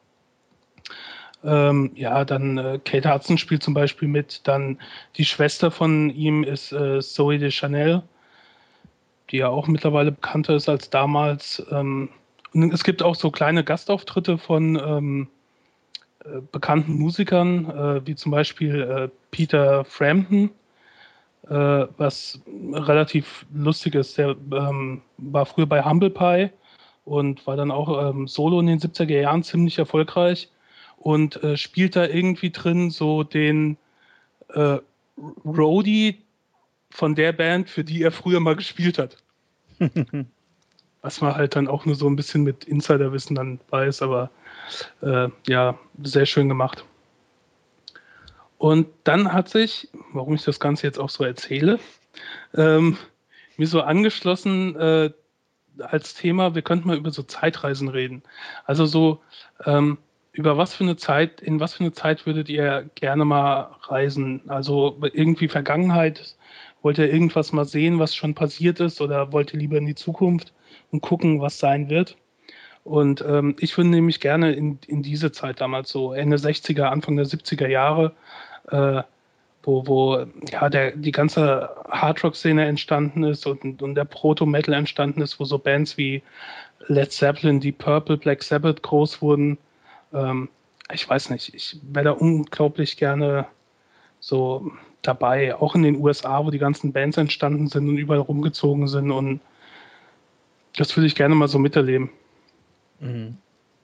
Ähm, ja, dann äh, Kate Hudson spielt zum Beispiel mit. Dann die Schwester von ihm ist äh, Zooey Deschanel, die ja auch mittlerweile bekannter ist als damals. Ähm, und es gibt auch so kleine Gastauftritte von ähm, äh, bekannten Musikern, äh, wie zum Beispiel äh, Peter Frampton, äh, was relativ lustig ist. Der ähm, war früher bei Humble Pie und war dann auch ähm, solo in den siebziger Jahren ziemlich erfolgreich und äh, spielt da irgendwie drin so den äh, Roadie von der Band, für die er früher mal gespielt hat. Was man halt dann auch nur so ein bisschen mit Insiderwissen dann weiß, aber äh, ja, sehr schön gemacht. Und dann hat sich, warum ich das Ganze jetzt auch so erzähle, ähm, mir so angeschlossen äh, als Thema, wir könnten mal über so Zeitreisen reden. Also so, ähm, über was für eine Zeit, in was für eine Zeit würdet ihr gerne mal reisen? Also irgendwie Vergangenheit, wollt ihr irgendwas mal sehen, was schon passiert ist, oder wollt ihr lieber in die Zukunft und gucken, was sein wird? Und ähm, ich würde nämlich gerne in, in diese Zeit damals, so Ende sechziger, Anfang der siebziger Jahre, äh, wo, wo ja, der, die ganze Hardrock-Szene entstanden ist und, und der Proto-Metal entstanden ist, wo so Bands wie Led Zeppelin, Deep Purple, Black Sabbath groß wurden. Ähm, ich weiß nicht, ich wäre da unglaublich gerne so dabei, auch in den U S A, wo die ganzen Bands entstanden sind und überall rumgezogen sind, und das würde ich gerne mal so miterleben. Mhm.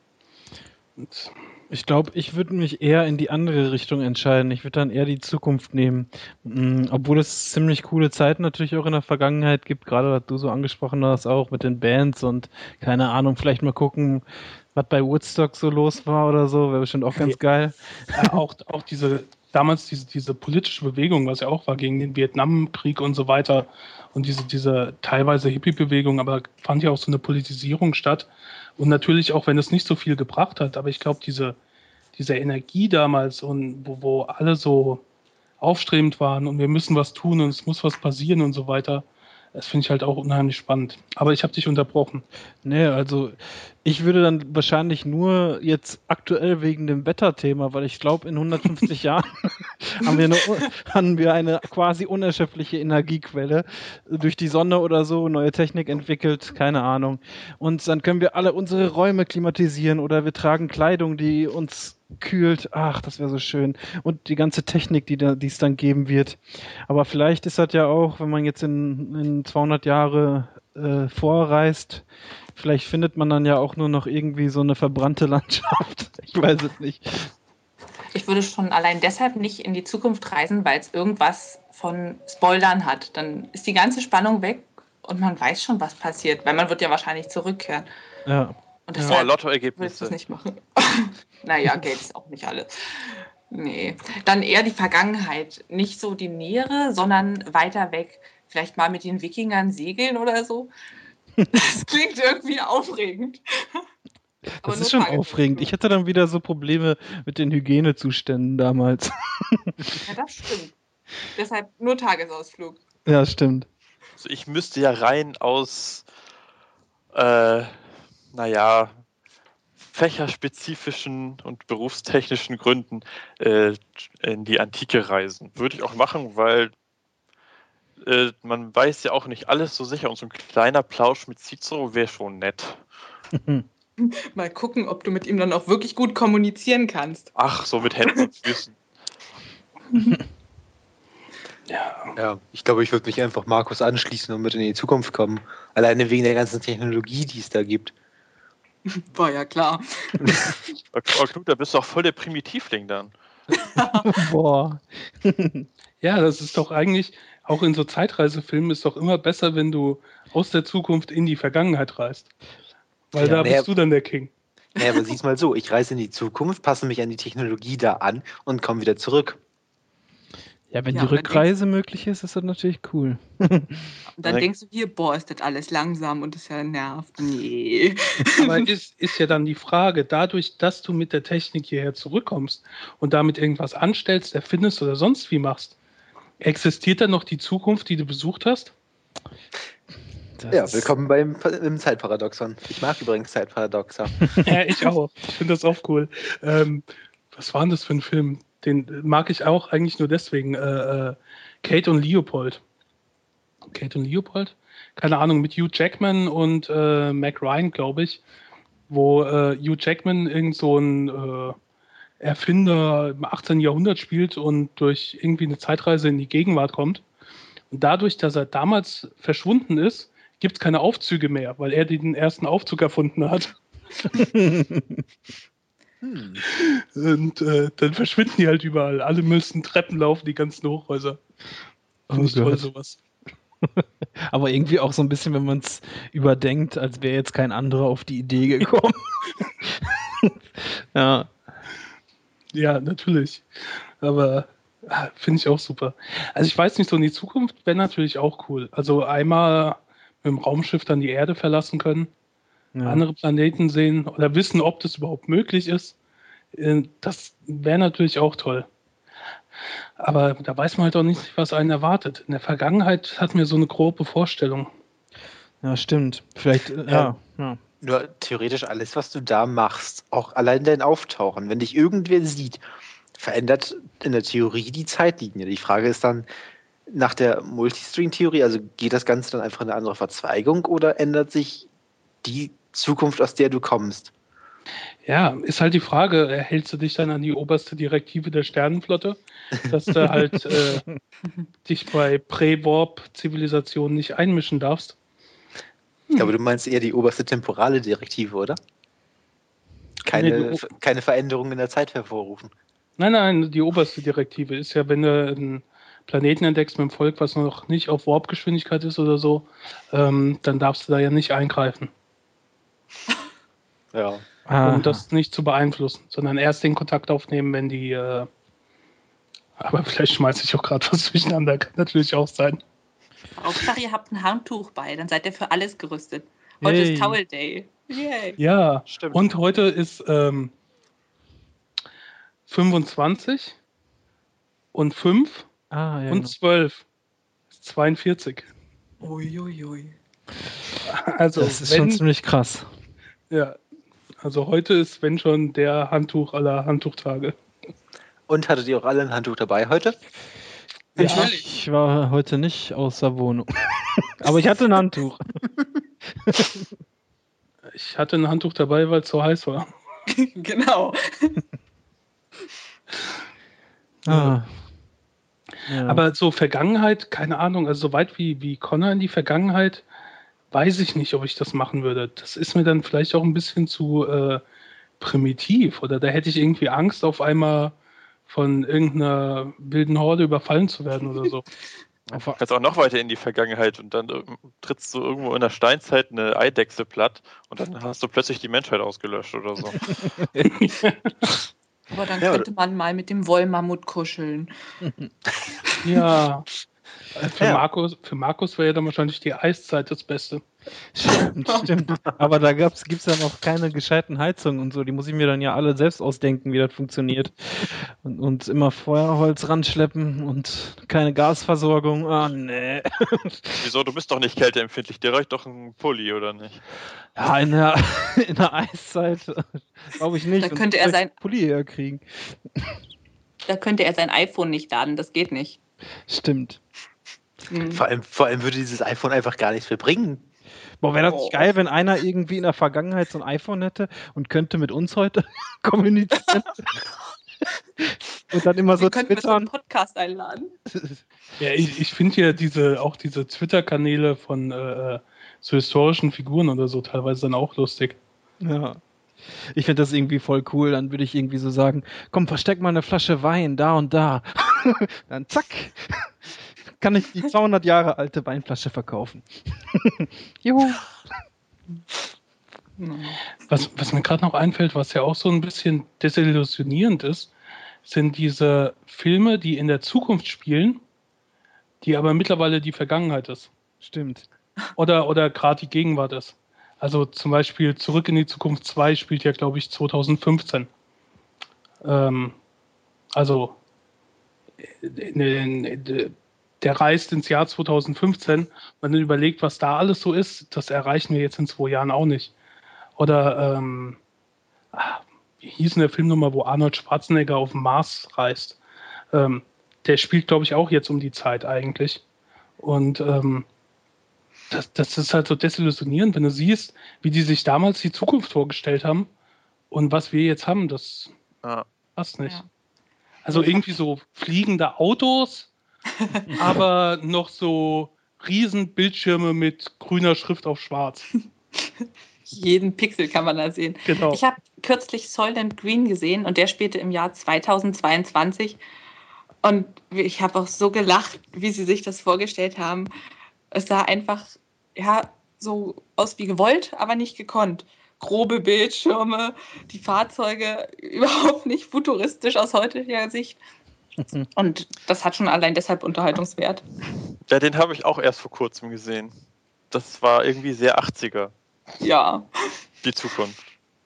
Und Ich glaube, ich würde mich eher in die andere Richtung entscheiden. Ich würde dann eher die Zukunft nehmen. Mhm, obwohl es ziemlich coole Zeiten natürlich auch in der Vergangenheit gibt, gerade was du so angesprochen hast, auch mit den Bands und keine Ahnung, vielleicht mal gucken, was bei Woodstock so los war oder so, wäre bestimmt auch ganz geil. Ja, auch, auch diese, damals diese, diese politische Bewegung, was ja auch war gegen den Vietnamkrieg und so weiter, und diese, diese teilweise Hippie-Bewegung, aber fand ja auch so eine Politisierung statt. Und natürlich auch, wenn es nicht so viel gebracht hat, aber ich glaube, diese, diese Energie damals, und wo, wo alle so aufstrebend waren und wir müssen was tun und es muss was passieren und so weiter, das finde ich halt auch unheimlich spannend. Aber ich habe dich unterbrochen. Nee, also ich würde dann wahrscheinlich nur jetzt aktuell wegen dem Wetterthema, weil ich glaube, in hundertfünfzig Jahren haben wir, eine, haben wir eine quasi unerschöpfliche Energiequelle durch die Sonne oder so, neue Technik entwickelt, keine Ahnung. Und dann können wir alle unsere Räume klimatisieren oder wir tragen Kleidung, die uns kühlt. Ach, das wäre so schön. Und die ganze Technik, die da, die es dann geben wird. Aber vielleicht ist das ja auch, wenn man jetzt in, in zweihundert Jahre äh, vorreist, vielleicht findet man dann ja auch nur noch irgendwie so eine verbrannte Landschaft. Ich weiß es nicht. Ich würde schon allein deshalb nicht in die Zukunft reisen, weil es irgendwas von Spoilern hat. Dann ist die ganze Spannung weg und man weiß schon, was passiert, weil man wird ja wahrscheinlich zurückkehren. Ja. Und Boah, deshalb würde ich Lottoergebnisse. das nicht machen. Naja, Geld ist auch nicht alles. Nee. Dann eher die Vergangenheit. Nicht so die Nähere, sondern weiter weg. Vielleicht mal mit den Wikingern segeln oder so. Das klingt irgendwie aufregend. Aber Das nur ist schon Tagesausflug. aufregend. Ich hatte dann wieder so Probleme mit den Hygienezuständen damals. Ja, das stimmt. Deshalb nur Tagesausflug. Ja, stimmt. Also ich müsste ja rein aus, äh, naja, fächerspezifischen und berufstechnischen Gründen äh, in die Antike reisen. Würde ich auch machen, weil äh, man weiß ja auch nicht alles so sicher und so ein kleiner Plausch mit Cicero wäre schon nett. Mal gucken, ob du mit ihm dann auch wirklich gut kommunizieren kannst. Ach, so mit Händen und Füßen. Ja. Ja, ich glaube, ich würde mich einfach Markus anschließen und mit in die Zukunft kommen. Alleine wegen der ganzen Technologie, die es da gibt. War ja klar. Aber Knut, da bist du auch voll der Primitivling dann. Boah. Ja, das ist doch eigentlich, auch in so Zeitreisefilmen ist doch immer besser, wenn du aus der Zukunft in die Vergangenheit reist. Weil Ja, da naja. bist du dann der King. Naja, aber sieh's mal so, ich reise in die Zukunft, passe mich an die Technologie da an und komme wieder zurück. Ja, wenn Ja, die und dann Rückreise möglich ist, ist das natürlich cool. Und dann denkst du hier, boah, ist das alles langsam und das ja nervt. Nee. Aber ist, ist ja dann die Frage, dadurch, dass du mit der Technik hierher zurückkommst und damit irgendwas anstellst, erfindest oder sonst wie machst, existiert dann noch die Zukunft, die du besucht hast? Das Ja, ist- willkommen beim im Zeitparadoxon. Ich mag übrigens Zeitparadoxa. Ja, ich auch. Ich finde das auch cool. Ähm, was war denn das für ein Film? Den mag ich auch eigentlich nur deswegen. Äh, äh, Kate und Leopold. Kate und Leopold? Keine Ahnung, mit Hugh Jackman und äh, Mac Ryan, glaube ich, wo äh, Hugh Jackman irgend so ein äh, Erfinder im achtzehnten Jahrhundert spielt und durch irgendwie eine Zeitreise in die Gegenwart kommt. Und dadurch, dass er damals verschwunden ist, gibt es keine Aufzüge mehr, weil er den ersten Aufzug erfunden hat. Hm. Und äh, dann verschwinden die halt überall. Alle müssen Treppen laufen, die ganzen Hochhäuser. Finde Oh ich toll, Gott. sowas. Aber irgendwie auch so ein bisschen, wenn man es überdenkt, als wäre jetzt kein anderer auf die Idee gekommen. Ja. Ja, natürlich. Aber ah, finde ich auch super. Also ich weiß nicht, so in die Zukunft wäre natürlich auch cool. Also einmal mit dem Raumschiff dann die Erde verlassen können, Ja. andere Planeten sehen oder wissen, ob das überhaupt möglich ist. Äh, Das wäre natürlich auch toll. Aber da weiß man halt auch nicht, was einen erwartet. In der Vergangenheit hatten wir so eine grobe Vorstellung. Ja, stimmt. Vielleicht, äh, ja. ja. Nur theoretisch alles, was du da machst, auch allein dein Auftauchen, wenn dich irgendwer sieht, verändert in der Theorie die Zeitlinie. Die Frage ist dann, nach der Multistream-Theorie, also geht das Ganze dann einfach in eine andere Verzweigung oder ändert sich die Zukunft, aus der du kommst? Ja, ist halt die Frage, hältst du dich dann an die oberste Direktive der Sternenflotte, dass du halt äh, dich bei Prä-Warp-Zivilisationen nicht einmischen darfst? Ich glaube, du meinst eher die oberste temporale Direktive, oder? Keine, Nee, die O- keine Veränderungen in der Zeit hervorrufen. Nein, nein, die oberste Direktive ist ja, wenn du einen Planeten entdeckst mit einem Volk, was noch nicht auf Warp-Geschwindigkeit ist oder so, ähm, dann darfst du da ja nicht eingreifen, Ja. Aha. um das nicht zu beeinflussen, sondern erst den Kontakt aufnehmen, wenn die. Äh, aber vielleicht schmeiße ich auch gerade was durcheinander, kann natürlich auch sein. Hauptsache, ihr habt ein Handtuch bei, dann seid ihr für alles gerüstet. Heute Yay. ist Towel Day. Yay. Ja, Stimmt. und heute ist ähm, fünfundzwanzig und fünf Ah, ja, und genau. zwölf ist zweiundvierzig. Uiuiui. Also Das ist wenn, schon ziemlich krass. ja, also heute ist, wenn schon, der Handtuch aller Handtuchtage. Und hattet ihr auch alle ein Handtuch dabei heute? Ja, Ich war heute nicht außer Wohnung. Aber ich hatte ein Handtuch. ich hatte ein Handtuch dabei, weil es so heiß war. Genau. Ah. Ja. Aber so Vergangenheit, keine Ahnung, also so weit wie, wie Connor in die Vergangenheit, weiß ich nicht, ob ich das machen würde. Das ist mir dann vielleicht auch ein bisschen zu äh, primitiv. Oder da hätte ich irgendwie Angst, auf einmal von irgendeiner wilden Horde überfallen zu werden oder so. Du kannst auch noch weiter in die Vergangenheit und dann äh, trittst du irgendwo in der Steinzeit eine Eidechse platt und dann hast du plötzlich die Menschheit ausgelöscht oder so. Aber dann Ja, könnte man mal mit dem Wollmammut kuscheln. Ja, Für, Ja. Markus, für Markus wäre ja dann wahrscheinlich die Eiszeit das Beste. Stimmt, stimmt. Aber da gibt es ja noch keine gescheiten Heizungen und so. Die muss ich mir dann ja alle selbst ausdenken, wie das funktioniert. Und, und immer Feuerholz ranschleppen und keine Gasversorgung. Ah, nee. Wieso? Du bist doch nicht kälteempfindlich. Dir reicht doch ein Pulli, oder nicht? Ja, in der, in der Eiszeit glaube ich nicht. Da könnte er Und sein- Pulli herkriegen. Da könnte er sein iPhone nicht laden, das geht nicht. Stimmt. Hm. Vor allem, vor allem würde dieses iPhone einfach gar nichts mehr bringen. Boah, wäre das Oh. nicht geil, wenn einer irgendwie in der Vergangenheit so ein iPhone hätte und könnte mit uns heute kommunizieren. Und dann immer so Wir könnten wir so einen twittern. Podcast einladen. Ja, ich, ich finde ja diese, auch diese Twitter-Kanäle von äh, so historischen Figuren oder so teilweise dann auch lustig. Ja. Ich finde das irgendwie voll cool. Dann würde ich irgendwie so sagen, komm, versteck mal eine Flasche Wein da und da. Dann zack, kann ich die zweihundert Jahre alte Weinflasche verkaufen. Juhu. Was, was mir gerade noch einfällt, was ja auch so ein bisschen desillusionierend ist, sind diese Filme, die in der Zukunft spielen, die aber mittlerweile die Vergangenheit ist. Stimmt. Oder, oder gerade die Gegenwart ist. Also zum Beispiel Zurück in die Zukunft zwei spielt ja, glaube ich, zweitausendfünfzehn. Ähm, also in, in, in, der reist ins Jahr zweitausendfünfzehn. Wenn man überlegt, was da alles so ist, das erreichen wir jetzt in zwei Jahren auch nicht. Oder ähm, ah, wie hieß denn der Film nochmal, wo Arnold Schwarzenegger auf den Mars reist? Ähm, der spielt, glaube ich, auch jetzt um die Zeit eigentlich. Und ähm, das, das ist halt so desillusionierend, wenn du siehst, wie die sich damals die Zukunft vorgestellt haben und was wir jetzt haben, das Ja. passt nicht. Ja. Also irgendwie so fliegende Autos, aber noch so riesen Bildschirme mit grüner Schrift auf schwarz. Jeden Pixel kann man da sehen. Genau. Ich habe kürzlich Soylent Green gesehen und der spielte im Jahr zweitausendzweiundzwanzig. Und ich habe auch so gelacht, wie sie sich das vorgestellt haben. Es sah einfach ja, so aus wie gewollt, aber nicht gekonnt. Grobe Bildschirme, die Fahrzeuge überhaupt nicht futuristisch aus heutiger Sicht. Und das hat schon allein deshalb Unterhaltungswert. Ja, den habe ich auch erst vor kurzem gesehen. Das war irgendwie sehr achtziger, Ja. die Zukunft.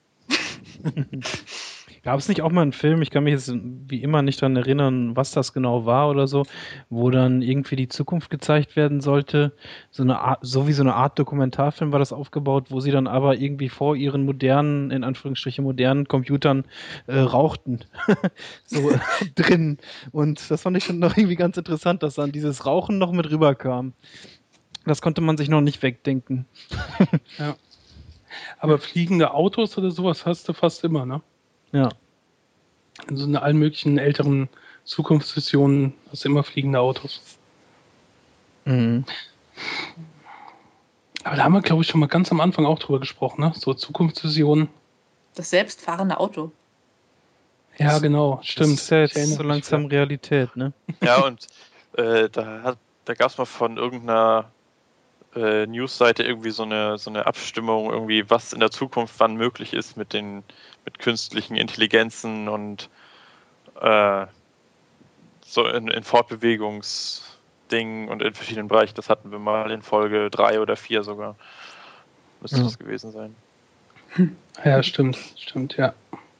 Gab es nicht auch mal einen Film, ich kann mich jetzt wie immer nicht daran erinnern, was das genau war oder so, wo dann irgendwie die Zukunft gezeigt werden sollte, so eine Art, so wie so eine Art Dokumentarfilm war das aufgebaut, wo sie dann aber irgendwie vor ihren modernen, in Anführungsstrichen modernen Computern äh, rauchten. so äh, drin. Und das fand ich dann noch irgendwie ganz interessant, dass dann dieses Rauchen noch mit rüberkam. Das konnte man sich noch nicht wegdenken. Ja. Aber fliegende Autos oder sowas hast du fast immer, ne? Ja. In so allen möglichen älteren Zukunftsvisionen hast du immer fliegende Autos. Mhm. Aber da haben wir, glaube ich, schon mal ganz am Anfang auch drüber gesprochen, ne? So Zukunftsvisionen. Das selbstfahrende Auto. Ja, genau, stimmt. Das ist ja Ich jetzt erinnere so mich langsam wieder. Realität, ne? Ja, und äh, da, hat- da gab es mal von irgendeiner äh, Newsseite irgendwie so eine, so eine Abstimmung, irgendwie, was in der Zukunft wann möglich ist mit den mit künstlichen Intelligenzen und äh, so in, in Fortbewegungsdingen und in verschiedenen Bereichen. Das hatten wir mal in Folge drei oder vier sogar. Müsste Ja. das gewesen sein. Ja, stimmt, stimmt, ja.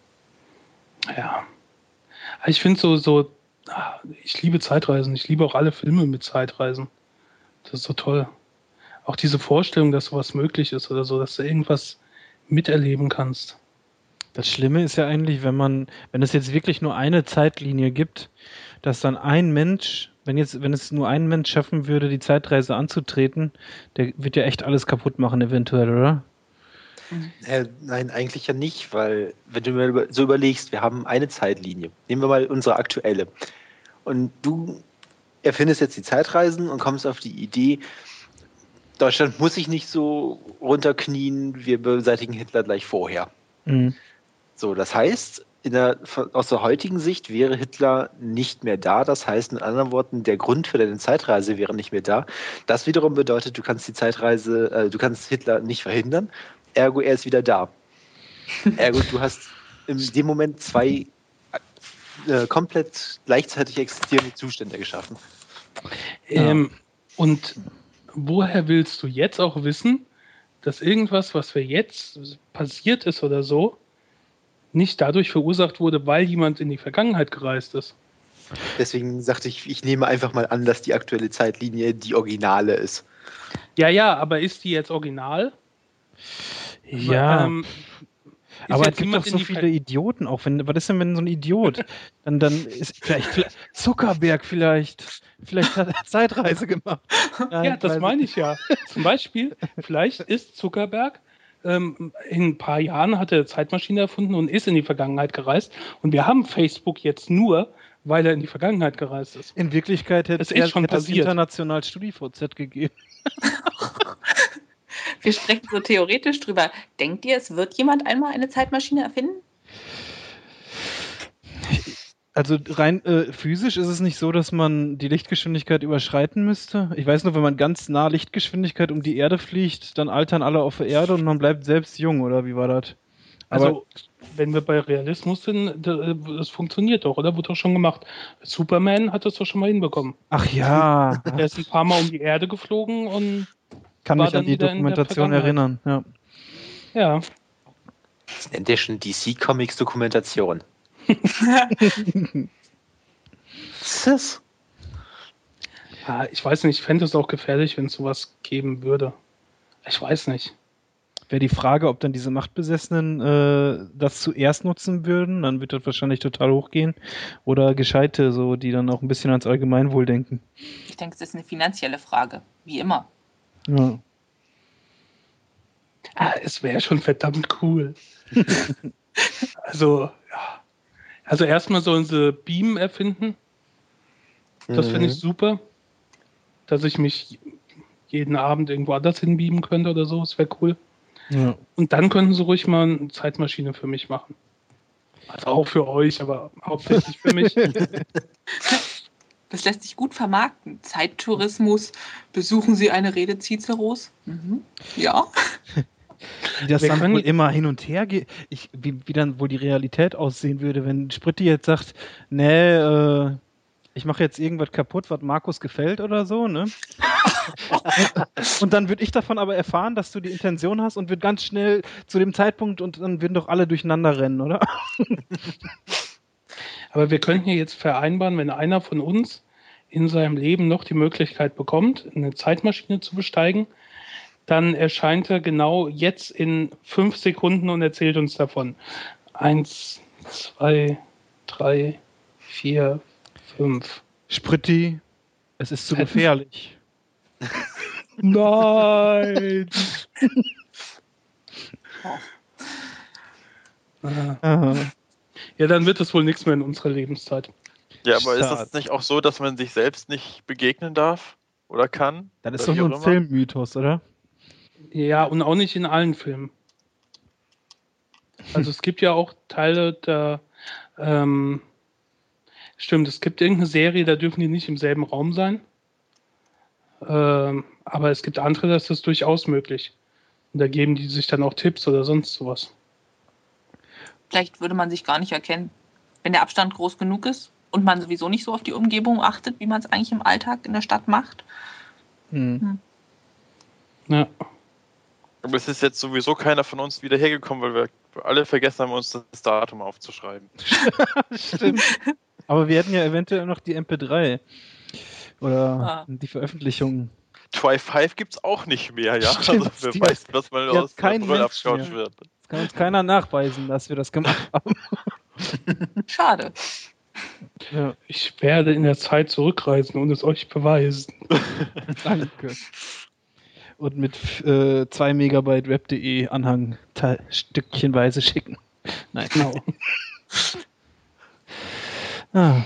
Ja. Aber ich finde so, so, ah, ich liebe Zeitreisen. Ich liebe auch alle Filme mit Zeitreisen. Das ist so toll. Auch diese Vorstellung, dass sowas möglich ist oder so, dass du irgendwas miterleben kannst. Das Schlimme ist ja eigentlich, wenn man, wenn es jetzt wirklich nur eine Zeitlinie gibt, dass dann ein Mensch, wenn jetzt, wenn es nur ein Mensch schaffen würde, die Zeitreise anzutreten, der wird ja echt alles kaputt machen, eventuell, oder? Äh, nein, eigentlich ja nicht, weil wenn du mir über- so überlegst, wir haben eine Zeitlinie. Nehmen wir mal unsere aktuelle. Und du erfindest jetzt die Zeitreisen und kommst auf die Idee, Deutschland muss sich nicht so runterknien, wir beseitigen Hitler gleich vorher. Mhm. So, das heißt, in der, aus der heutigen Sicht wäre Hitler nicht mehr da. Das heißt, in anderen Worten, der Grund für deine Zeitreise wäre nicht mehr da. Das wiederum bedeutet, du kannst die Zeitreise, äh, du kannst Hitler nicht verhindern. Ergo, er ist wieder da. Ergo, du hast in dem Moment zwei äh, komplett gleichzeitig existierende Zustände geschaffen. Ähm, ja. Und woher willst du jetzt auch wissen, dass irgendwas, was wir jetzt passiert ist oder so, nicht dadurch verursacht wurde, weil jemand in die Vergangenheit gereist ist? Deswegen sagte ich, ich nehme einfach mal an, dass die aktuelle Zeitlinie die originale ist. Ja, ja, aber ist die jetzt original? Ja. Ähm, aber es gibt doch so viele Ver- Idioten auch. Wenn, was ist denn, wenn so ein Idiot? dann, dann ist vielleicht, vielleicht Zuckerberg vielleicht. Vielleicht hat er Zeitreise gemacht. Nein, ja, das meine ich ja. Zum Beispiel, vielleicht ist Zuckerberg ähm, in ein paar Jahren hat er eine Zeitmaschine erfunden und ist in die Vergangenheit gereist. Und wir haben Facebook jetzt nur, weil er in die Vergangenheit gereist ist. In Wirklichkeit hätte es ist schon hätte passiert. international StudiVZ gegeben. Wir sprechen so theoretisch drüber. Denkt ihr, es wird jemand einmal eine Zeitmaschine erfinden? Also rein äh, physisch ist es nicht so, dass man die Lichtgeschwindigkeit überschreiten müsste. Ich weiß nur, wenn man ganz nah Lichtgeschwindigkeit um die Erde fliegt, dann altern alle auf der Erde und man bleibt selbst jung, oder wie war das? Aber also, wenn wir bei Realismus sind, das funktioniert doch, oder? Wurde doch schon gemacht. Superman hat das doch schon mal hinbekommen. Ach ja. Er ist ein paar Mal um die Erde geflogen und kann mich an die Dokumentation erinnern. Ja. ja. Das nennt ihr schon D C-Comics Dokumentation. Was ist das? Ja, ich weiß nicht, ich fände es auch gefährlich, wenn es sowas geben würde. Ich weiß nicht. Wäre die Frage, ob dann diese Machtbesessenen äh, das zuerst nutzen würden, dann wird das wahrscheinlich total hochgehen. Oder Gescheite, so, die dann auch ein bisschen ans Allgemeinwohl denken. Ich denke, es ist eine finanzielle Frage, wie immer. Ja. Ah, es wäre schon verdammt cool. also, ja. Also erstmal sollen sie Beam erfinden. Das mhm. finde ich super. Dass ich mich jeden Abend irgendwo anders hinbeamen könnte oder so, das wäre cool. Ja. Und dann könnten sie ruhig mal eine Zeitmaschine für mich machen. Also auch für euch, aber hauptsächlich für mich. Das lässt sich gut vermarkten. Zeittourismus, besuchen Sie eine Rede Ciceros? Mhm. Ja. Wie das Wir dann wohl immer hin und her geht, ich, wie, wie dann wohl die Realität aussehen würde, wenn Spritti jetzt sagt, nee, äh, ich mache jetzt irgendwas kaputt, was Markus gefällt oder so, ne? Und dann würde ich davon aber erfahren, dass du die Intention hast und wird ganz schnell zu dem Zeitpunkt und dann würden doch alle durcheinander rennen, oder? Aber wir könnten hier jetzt vereinbaren, wenn einer von uns in seinem Leben noch die Möglichkeit bekommt, eine Zeitmaschine zu besteigen, dann erscheint er genau jetzt in fünf Sekunden und erzählt uns davon. Eins, zwei, drei, vier, fünf. Spritti, es ist zu gefährlich. Nein! Aha. Ja, dann wird es wohl nichts mehr in unserer Lebenszeit. Ja, aber ist das nicht auch so, dass man sich selbst nicht begegnen darf oder kann? Das ist doch nur ein Filmmythos, oder? Ja, und auch nicht in allen Filmen. Also es gibt ja auch Teile, da ähm, stimmt, es gibt irgendeine Serie, da dürfen die nicht im selben Raum sein. Ähm, aber es gibt andere, da ist das durchaus möglich. Und da geben die sich dann auch Tipps oder sonst sowas. Vielleicht würde man sich gar nicht erkennen, wenn der Abstand groß genug ist und man sowieso nicht so auf die Umgebung achtet, wie man es eigentlich im Alltag in der Stadt macht. Hm. Hm. Ja. Aber es ist jetzt sowieso keiner von uns wieder hergekommen, weil wir alle vergessen haben, uns das Datum aufzuschreiben. Stimmt. Aber wir hätten ja eventuell noch die M P drei oder Ah. die Veröffentlichung. Twi fünf gibt's auch nicht mehr, ja? Stimmt, Also die wer hat- weiß, was mal die hat aus der kein Brille Mensch abgeschaut mehr. wird. Das kann uns keiner nachweisen, dass wir das gemacht haben. Schade. Ja, Ich werde in der Zeit zurückreisen und es euch beweisen. danke. Und mit äh, zwei Megabyte web.de Anhang te- stückchenweise schicken. Nein. Genau. Ah.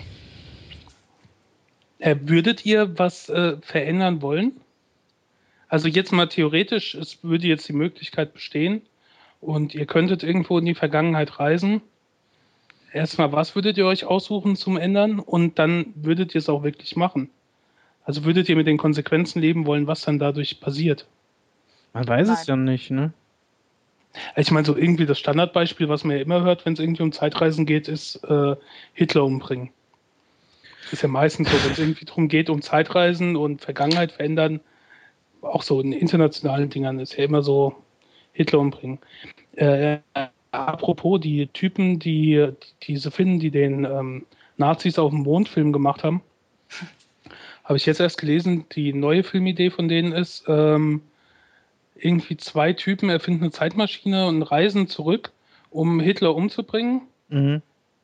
Äh, würdet ihr was äh, verändern wollen? Also jetzt mal theoretisch, es würde jetzt die Möglichkeit bestehen und ihr könntet irgendwo in die Vergangenheit reisen. Erstmal, was würdet ihr euch aussuchen zum Ändern und dann würdet ihr es auch wirklich machen? Also würdet ihr mit den Konsequenzen leben wollen, was dann dadurch passiert? Man weiß Nein. es ja nicht, ne? Ich meine, so irgendwie das Standardbeispiel, was man ja immer hört, wenn es irgendwie um Zeitreisen geht, ist äh, Hitler umbringen. ist ja meistens so, wenn es irgendwie darum geht, um Zeitreisen und Vergangenheit verändern, auch so in internationalen Dingern ist ja immer so Hitler umbringen. Äh, apropos die Typen, die diese finden, die den ähm, Nazis auf dem Mondfilm gemacht haben, habe ich jetzt erst gelesen, die neue Filmidee von denen ist, ähm, irgendwie zwei Typen erfinden eine Zeitmaschine und reisen zurück, um Hitler umzubringen. Mhm.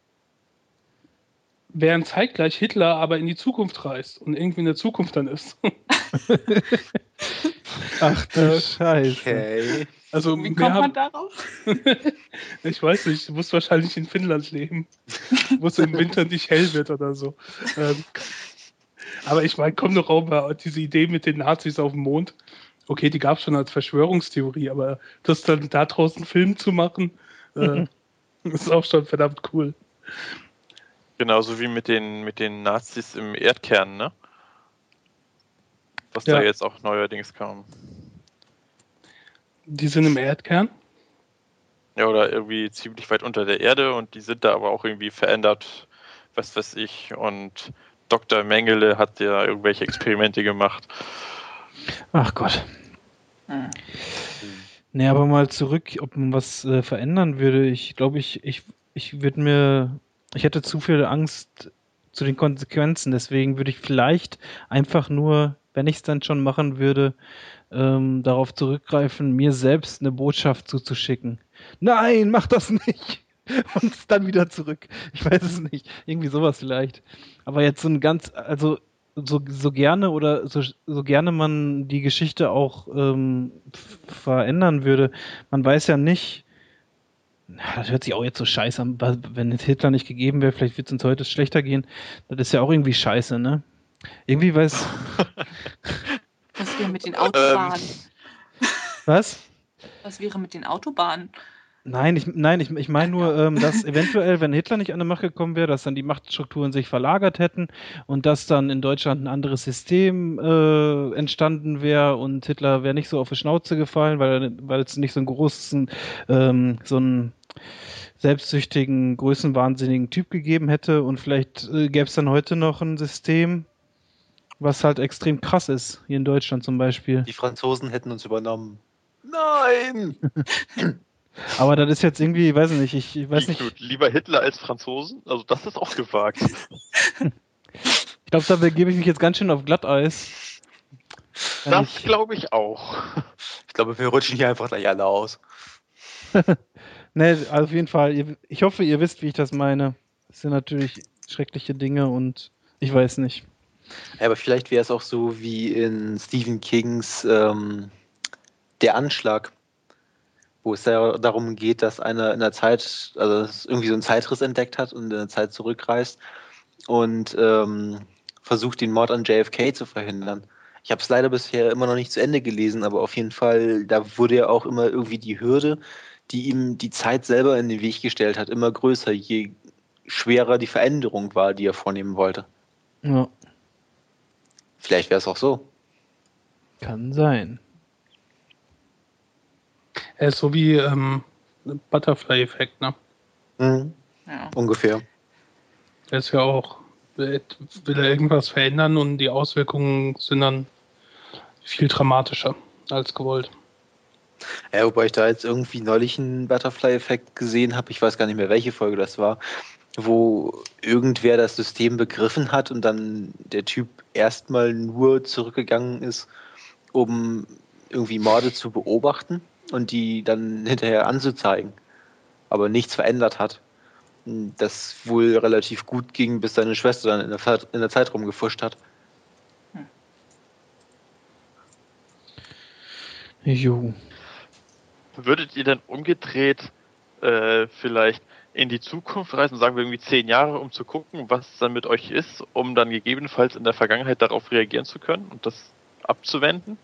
Während zeitgleich Hitler aber in die Zukunft reist und irgendwie in der Zukunft dann ist. Ach du Äh, Scheiße. Okay. Also Wie mehr kommt man haben, darauf? ich weiß nicht, du musst wahrscheinlich in Finnland leben, wo es im Winter nicht hell wird oder so. Ähm, aber ich meine, komm doch auch mal, diese Idee mit den Nazis auf dem Mond, okay, die gab es schon als Verschwörungstheorie, aber das dann da draußen einen Film zu machen, äh, ist auch schon verdammt cool. Genauso wie mit den, mit den Nazis im Erdkern, ne? Was Ja. da jetzt auch neuerdings kam. Die sind im Erdkern. Ja, oder irgendwie ziemlich weit unter der Erde und die sind da aber auch irgendwie verändert, was weiß ich. Und Doktor Mengele hat ja irgendwelche Experimente gemacht. Ach Gott. Hm. Nee, aber mal zurück, ob man was äh, verändern würde. Ich glaube, ich, ich, ich würde mir, ich hätte zu viel Angst zu den Konsequenzen. Deswegen würde ich vielleicht einfach nur, wenn ich es dann schon machen würde, ähm, darauf zurückgreifen, mir selbst eine Botschaft zuzuschicken. Nein, mach das nicht! Und dann wieder zurück. Ich weiß es nicht. Irgendwie sowas vielleicht. Aber jetzt so ein ganz, also so, so gerne oder so, so gerne man die Geschichte auch ähm, f- verändern würde, man weiß ja nicht, na, das hört sich auch jetzt so scheiße an, was- wenn jetzt Hitler nicht gegeben wäre, vielleicht wird es uns heute schlechter gehen. Das ist ja auch irgendwie scheiße, ne? Irgendwie weiß. Was wäre mit den Autobahnen? Was? Was wäre mit den Autobahnen? Nein, ich, nein, ich, ich meine nur, ähm, dass eventuell, wenn Hitler nicht an die Macht gekommen wäre, dass dann die Machtstrukturen sich verlagert hätten und dass dann in Deutschland ein anderes System äh, entstanden wäre und Hitler wäre nicht so auf die Schnauze gefallen, weil, er- weil es nicht so einen großen, ähm, so einen selbstsüchtigen, größenwahnsinnigen Typ gegeben hätte und vielleicht äh, gäbe es dann heute noch ein System, was halt extrem krass ist, hier in Deutschland zum Beispiel. Die Franzosen hätten uns übernommen. Nein! Aber das ist jetzt irgendwie, ich weiß nicht, ich, ich weiß Wie, nicht. Knut, lieber Hitler als Franzosen? Also das ist auch gewagt. Ich glaube, da begebe ich mich jetzt ganz schön auf Glatteis. Wenn Das ich, glaube ich auch. Ich glaube, wir rutschen hier einfach gleich alle aus. ne, also auf jeden Fall. Ihr, ich hoffe, ihr wisst, wie ich das meine. Das sind natürlich schreckliche Dinge und ich weiß nicht. Ja, aber vielleicht wäre es auch so wie in Stephen Kings ähm, Der Anschlag, wo es da darum geht, dass einer in der Zeit, also dass irgendwie so einen Zeitriss entdeckt hat und in der Zeit zurückreist und ähm, versucht, den Mord an J F K zu verhindern. Ich habe es leider bisher immer noch nicht zu Ende gelesen, aber auf jeden Fall, da wurde ja auch immer irgendwie die Hürde, die ihm die Zeit selber in den Weg gestellt hat, immer größer, je schwerer die Veränderung war, die er vornehmen wollte. Ja, Vielleicht wäre es auch so. kann sein. Er ist so wie ähm, Butterfly-Effekt, ne? Mhm. Ja. Ungefähr. Er ist ja auch, will will er irgendwas verändern und die Auswirkungen sind dann viel dramatischer als gewollt. Ja, wobei ich da jetzt irgendwie neulich einen Butterfly-Effekt gesehen habe, ich weiß gar nicht mehr, welche Folge das war, wo irgendwer das System begriffen hat und dann der Typ erstmal nur zurückgegangen ist, um irgendwie Morde zu beobachten und die dann hinterher anzuzeigen, aber nichts verändert hat. Das wohl relativ gut ging, bis seine Schwester dann in der Zeit, in der Zeit rumgefuscht hat. Jo. Würdet ihr denn umgedreht äh, vielleicht in die Zukunft reisen, sagen wir irgendwie zehn Jahre, um zu gucken, was dann mit euch ist, um dann gegebenenfalls in der Vergangenheit darauf reagieren zu können und das abzuwenden?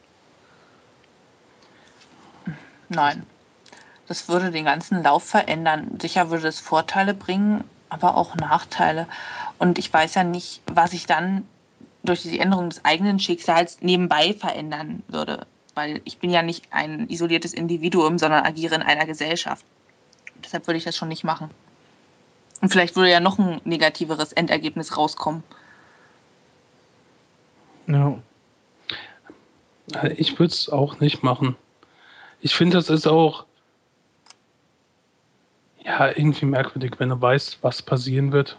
Nein. Das würde den ganzen Lauf verändern. Sicher würde es Vorteile bringen, aber auch Nachteile. Und ich weiß ja nicht, was ich dann durch die Änderung des eigenen Schicksals nebenbei verändern würde. Weil ich bin ja nicht ein isoliertes Individuum, sondern agiere in einer Gesellschaft. Deshalb würde ich das schon nicht machen. Und vielleicht würde ja noch ein negativeres Endergebnis rauskommen. Ja. Ich würde es auch nicht machen. Ich finde, das ist auch ja irgendwie merkwürdig, wenn du weißt, was passieren wird.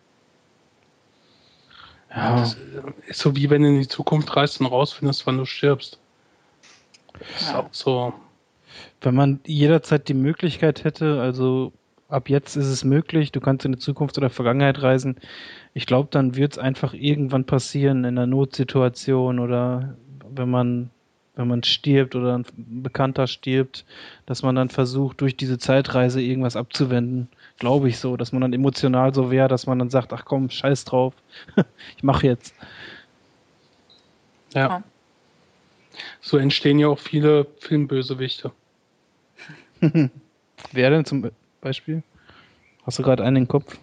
Ja, das ist so wie wenn du in die Zukunft reist und rausfindest, wann du stirbst. Das ist Ja. auch so. Wenn man jederzeit die Möglichkeit hätte, also ab jetzt ist es möglich, du kannst in die Zukunft oder Vergangenheit reisen, ich glaube, dann wird es einfach irgendwann passieren in einer Notsituation oder wenn man wenn man stirbt oder ein Bekannter stirbt, dass man dann versucht, durch diese Zeitreise irgendwas abzuwenden. Glaube ich so, dass man dann emotional so wäre, dass man dann sagt, ach komm, scheiß drauf, ich mache jetzt. Ja. Ja. So entstehen ja auch viele Filmbösewichte. Wer denn zum Beispiel? Hast du gerade einen im Kopf?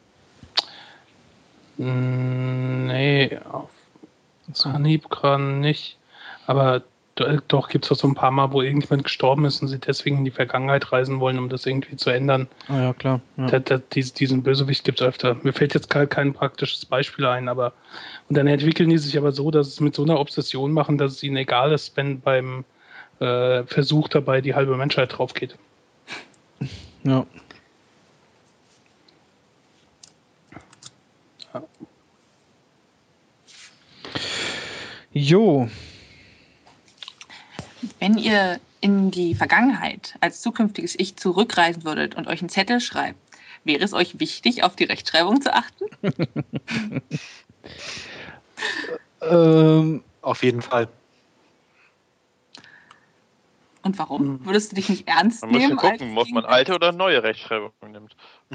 Mm, Nee, auf Achso. Anhieb gerade nicht. Aber do- doch gibt es auch so ein paar Mal, wo irgendjemand gestorben ist und sie deswegen in die Vergangenheit reisen wollen, um das irgendwie zu ändern. Ah ja, klar. Ja. Da, da, dies- diesen Bösewicht gibt es öfter. Mir fällt jetzt kein, kein praktisches Beispiel ein, aber und dann entwickeln die sich aber so, dass es mit so einer Obsession machen, dass es ihnen egal ist, wenn beim äh, Versuch dabei die halbe Menschheit drauf geht. Ja. Jo, Wenn ihr in die Vergangenheit als zukünftiges Ich zurückreisen würdet und euch einen Zettel schreibt, wäre es euch wichtig, auf die Rechtschreibung zu achten? ähm, Auf jeden Fall. Und warum? Hm. Würdest du dich nicht ernst Man muss nehmen? ja gucken, als ob man alte oder neue Rechtschreibung nimmt.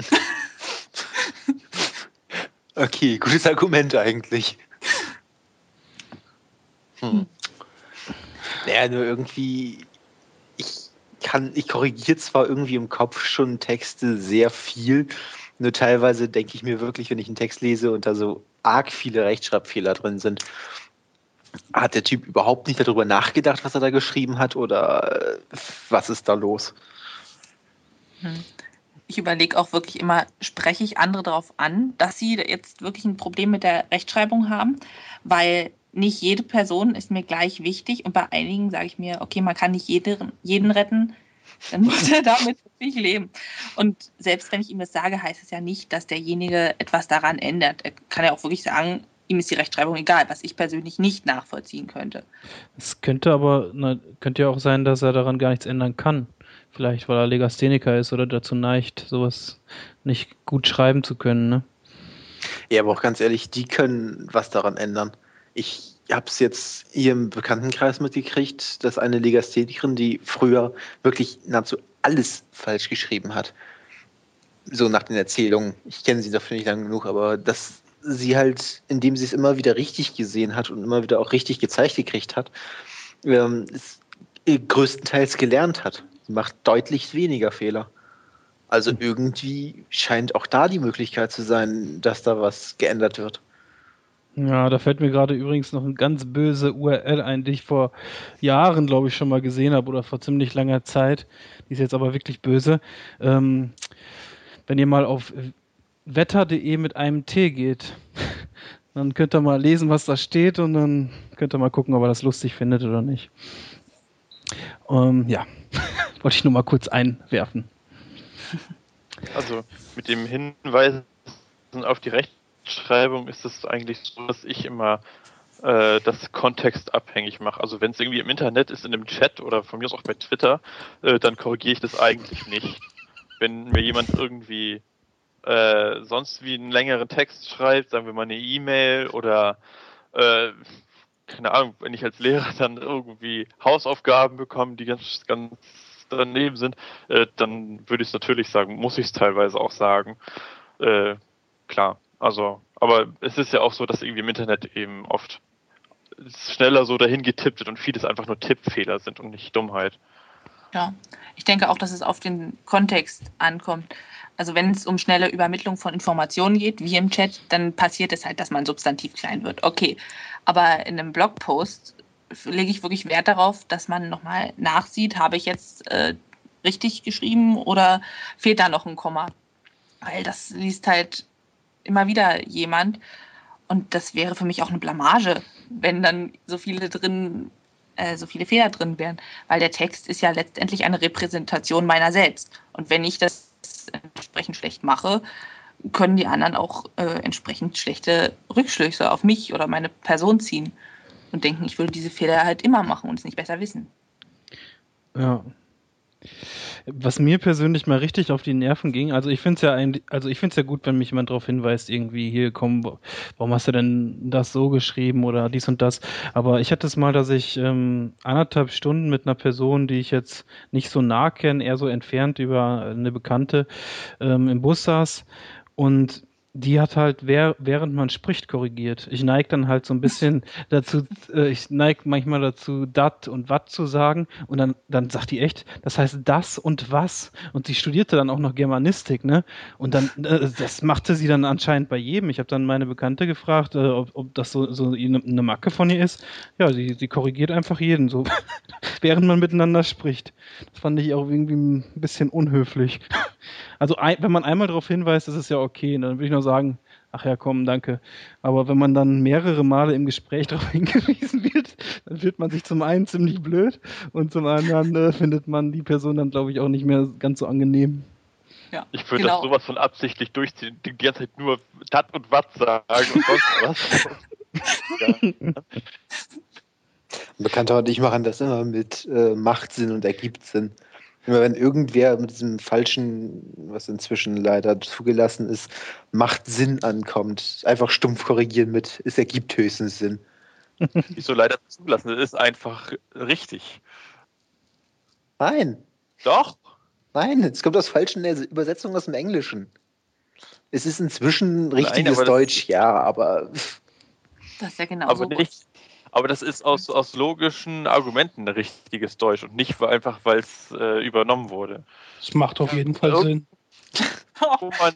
Okay, gutes Argument eigentlich. Hm. Naja, nur irgendwie, ich kann, ich korrigiere zwar irgendwie im Kopf schon Texte sehr viel, nur teilweise denke ich mir wirklich, wenn ich einen Text lese und da so arg viele Rechtschreibfehler drin sind, hat der Typ überhaupt nicht darüber nachgedacht, was er da geschrieben hat, oder äh, was ist da los? Hm. Ich überlege auch wirklich immer, spreche ich andere darauf an, dass sie jetzt wirklich ein Problem mit der Rechtschreibung haben, weil nicht jede Person ist mir gleich wichtig und bei einigen sage ich mir, okay, man kann nicht jede, jeden retten, dann muss er damit wirklich leben. Und selbst wenn ich ihm das sage, heißt es ja nicht, dass derjenige etwas daran ändert. Er kann ja auch wirklich sagen, ihm ist die Rechtschreibung egal, was ich persönlich nicht nachvollziehen könnte. es könnte aber, na, könnte ja auch sein, dass er daran gar nichts ändern kann. Vielleicht, weil er Legastheniker ist oder dazu neigt, sowas nicht gut schreiben zu können, ne? Ja, aber auch ganz ehrlich, die können was daran ändern. Ich habe es jetzt hier im Bekanntenkreis mitgekriegt, dass eine Legasthenikerin, die früher wirklich nahezu alles falsch geschrieben hat, so nach den Erzählungen, ich kenne sie dafür nicht lang genug, aber dass sie halt, indem sie es immer wieder richtig gesehen hat und immer wieder auch richtig gezeigt gekriegt hat, ähm, es größtenteils gelernt hat. Sie macht deutlich weniger Fehler. Also irgendwie scheint auch da die Möglichkeit zu sein, dass da was geändert wird. Ja, da fällt mir gerade übrigens noch eine ganz böse U R L ein, die ich vor Jahren, glaube ich, schon mal gesehen habe oder vor ziemlich langer Zeit. Die ist jetzt aber wirklich böse. Ähm, wenn ihr mal auf wetter punkt de mit einem T geht, dann könnt ihr mal lesen, was da steht und dann könnt ihr mal gucken, ob ihr das lustig findet oder nicht. Ähm, ja, wollte ich nur mal kurz einwerfen. Also mit dem Hinweisen auf die Rechtschreibung ist es eigentlich so, dass ich immer äh, das kontextabhängig mache. Also wenn es irgendwie im Internet ist, in einem Chat oder von mir aus auch bei Twitter, äh, dann korrigiere ich das eigentlich nicht. Wenn mir jemand irgendwie äh, sonst wie einen längeren Text schreibt, sagen wir mal eine E-Mail oder äh, keine Ahnung, wenn ich als Lehrer dann irgendwie Hausaufgaben bekomme, die ganz, ganz daneben sind, äh, dann würde ich es natürlich sagen, muss ich es teilweise auch sagen. Äh, klar, also, aber es ist ja auch so, dass irgendwie im Internet eben oft schneller so dahin getippt wird und vieles einfach nur Tippfehler sind und nicht Dummheit. Ja, ich denke auch, dass es auf den Kontext ankommt. Also wenn es um schnelle Übermittlung von Informationen geht, wie im Chat, dann passiert es halt, dass mein Substantiv klein wird. Okay, aber in einem Blogpost lege ich wirklich Wert darauf, dass man nochmal nachsieht, habe ich jetzt äh, richtig geschrieben oder fehlt da noch ein Komma? Weil das liest halt immer wieder jemand Und das wäre für mich auch eine Blamage, wenn dann so viele drin, äh, so viele Fehler drin wären. Weil der Text ist ja letztendlich eine Repräsentation meiner selbst. Und wenn ich das entsprechend schlecht mache, können die anderen auch äh, entsprechend schlechte Rückschlüsse auf mich oder meine Person ziehen und denken, ich würde diese Fehler halt immer machen und es nicht besser wissen. Ja. Was mir persönlich mal richtig auf die Nerven ging, also ich finde es ja eigentlich, also ich finde es ja gut, wenn mich jemand darauf hinweist, irgendwie, hier, komm, warum hast du denn das so geschrieben oder dies und das. Aber ich hatte es mal, dass ich ähm, anderthalb Stunden mit einer Person, die ich jetzt nicht so nah kenne, eher so entfernt über eine Bekannte, ähm, im Bus saß und die hat halt, wer, während man spricht, korrigiert. Ich neige dann halt so ein bisschen dazu, äh, ich neige manchmal dazu, dat und wat zu sagen. Und dann, dann sagt die echt, das heißt das und was. Und sie studierte dann auch noch Germanistik, ne? Und dann, äh, das machte sie dann anscheinend bei jedem. Ich habe dann meine Bekannte gefragt, äh, ob, ob das so, so eine, eine Macke von ihr ist. Ja, sie, sie korrigiert einfach jeden, so während man miteinander spricht. Das fand ich auch irgendwie ein bisschen unhöflich. Also ein, wenn man einmal darauf hinweist, ist es ja okay. Dann würde ich nur sagen, ach ja, komm, danke. Aber wenn man dann mehrere Male im Gespräch darauf hingewiesen wird, dann fühlt man sich zum einen ziemlich blöd und zum anderen äh, findet man die Person dann, glaube ich, auch nicht mehr ganz so angenehm. Ja, Ich würde genau. das sowas von absichtlich durchziehen, die ganze Zeit nur dat und wat sagen und sonst was. Ja. Ein Bekannter und ich machen das immer mit äh, macht Sinn und ergibt Sinn. Immer wenn irgendwer mit diesem falschen, was inzwischen leider zugelassen ist, macht Sinn ankommt, einfach stumpf korrigieren mit, es ergibt höchstens Sinn. Wieso leider zugelassen? Das ist einfach richtig. Nein, Doch. nein, es kommt aus falschen Übersetzungen aus dem Englischen. Es ist inzwischen richtiges aber das- Deutsch, ja, aber Das ist ja genauso Aber nicht. Aber das ist aus, aus logischen Argumenten ein richtiges Deutsch und nicht einfach, weil es äh, übernommen wurde. Das macht auf jeden Fall Irg- Sinn. Wo man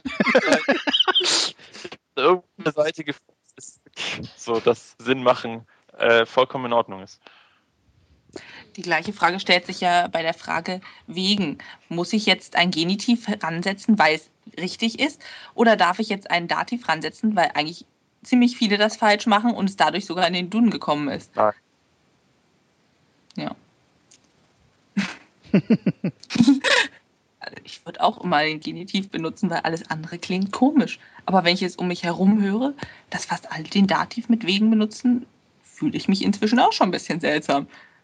irgendeine Seite gefunden ist, so dass Sinn machen äh, vollkommen in Ordnung ist. Die gleiche Frage stellt sich ja bei der Frage wegen. Muss ich jetzt ein Genitiv ransetzen, weil es richtig ist? Oder darf ich jetzt ein Dativ ransetzen, weil eigentlich ziemlich viele das falsch machen und es dadurch sogar in den Duden gekommen ist? Nein. Ja. Also ich würde auch immer den Genitiv benutzen, weil alles andere klingt komisch. Aber wenn ich jetzt um mich herum höre, dass fast alle den Dativ mit wegen benutzen, fühle ich mich inzwischen auch schon ein bisschen seltsam.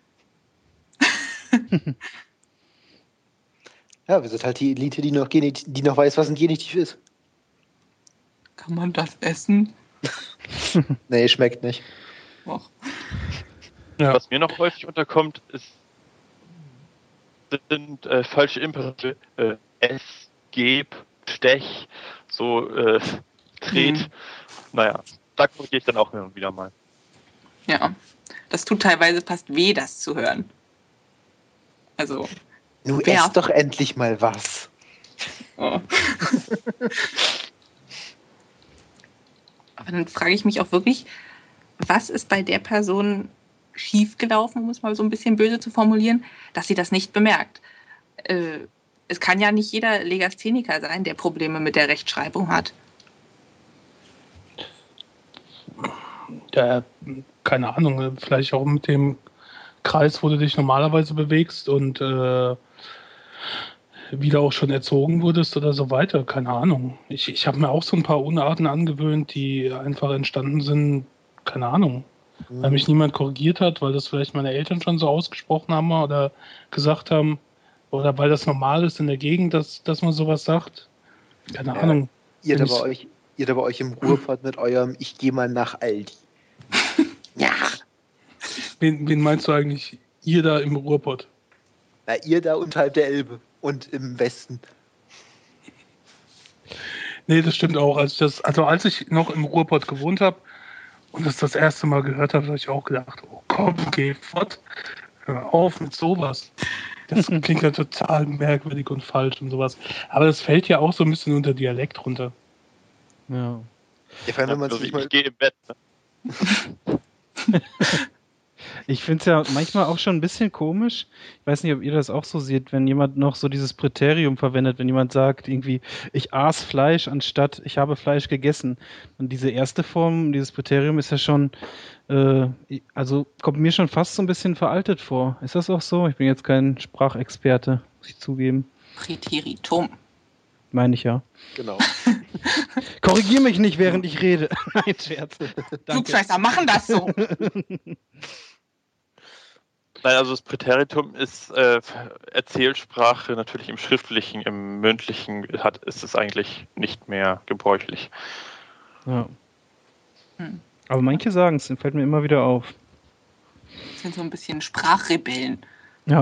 ja, wir sind halt die Elite, die noch, Genit- die noch weiß, was ein Genitiv ist. Kann man das essen? Nee, schmeckt nicht. Och. Ja. Was mir noch häufig unterkommt, ist, sind äh, falsche Imperative. Äh, es, geb, stech, so äh, tret. Mhm. Naja, da korrigiere ich dann auch hin und wieder mal. Ja, das tut teilweise fast weh, das zu hören. Also, Nun Wer? ess doch endlich mal was. oh. Aber dann frage ich mich auch wirklich, was ist bei der Person schiefgelaufen, um es mal so ein bisschen böse zu formulieren, dass sie das nicht bemerkt. Äh, es kann ja nicht jeder Legastheniker sein, der Probleme mit der Rechtschreibung hat. Ja, keine Ahnung, vielleicht auch mit dem Kreis, wo du dich normalerweise bewegst und äh, wieder auch schon erzogen wurdest oder so weiter, keine Ahnung. Ich, ich habe mir auch so ein paar Unarten angewöhnt, die einfach entstanden sind, keine Ahnung, mhm. weil mich niemand korrigiert hat, weil das vielleicht meine Eltern schon so ausgesprochen haben oder gesagt haben, oder weil das normal ist in der Gegend, dass, dass man sowas sagt. Keine Ja, Ahnung. Ihr da, bei euch, ihr da bei euch im Ruhrpott mit eurem Ich gehe mal nach Aldi. Ja. Wen, wen meinst du eigentlich, ihr da im Ruhrpott? Na, ihr da unterhalb der Elbe und im Westen. Nee, das stimmt auch. Als ich das, also als ich noch im Ruhrpott gewohnt habe und das das erste Mal gehört habe, habe ich auch gedacht, oh komm, geh fort, hör auf mit sowas. Das klingt ja total merkwürdig und falsch und sowas. Aber das fällt ja auch so ein bisschen unter Dialekt runter. Ja. Ja, vor allem, wenn man Also sich ich mal gehe im Bett. Ne? Ich finde es ja manchmal auch schon ein bisschen komisch. Ich weiß nicht, ob ihr das auch so seht, wenn jemand noch so dieses Präterium verwendet, wenn jemand sagt, irgendwie, ich aß Fleisch anstatt ich habe Fleisch gegessen. Und diese erste Form, dieses Präterium ist ja schon, äh, also kommt mir schon fast so ein bisschen veraltet vor. Ist das auch so? Ich bin jetzt kein Sprachexperte, muss ich zugeben. Präteritum. Meine ich ja. Genau. Korrigier mich nicht, während ich rede. Nein, Scherz. Flugscheißer machen das so. Nein, also das Präteritum ist äh, Erzählsprache, natürlich im Schriftlichen, im Mündlichen hat, ist es eigentlich nicht mehr gebräuchlich. Ja. Hm. Aber manche sagen es, fällt mir immer wieder auf. Das sind so ein bisschen Sprachrebellen. Ja.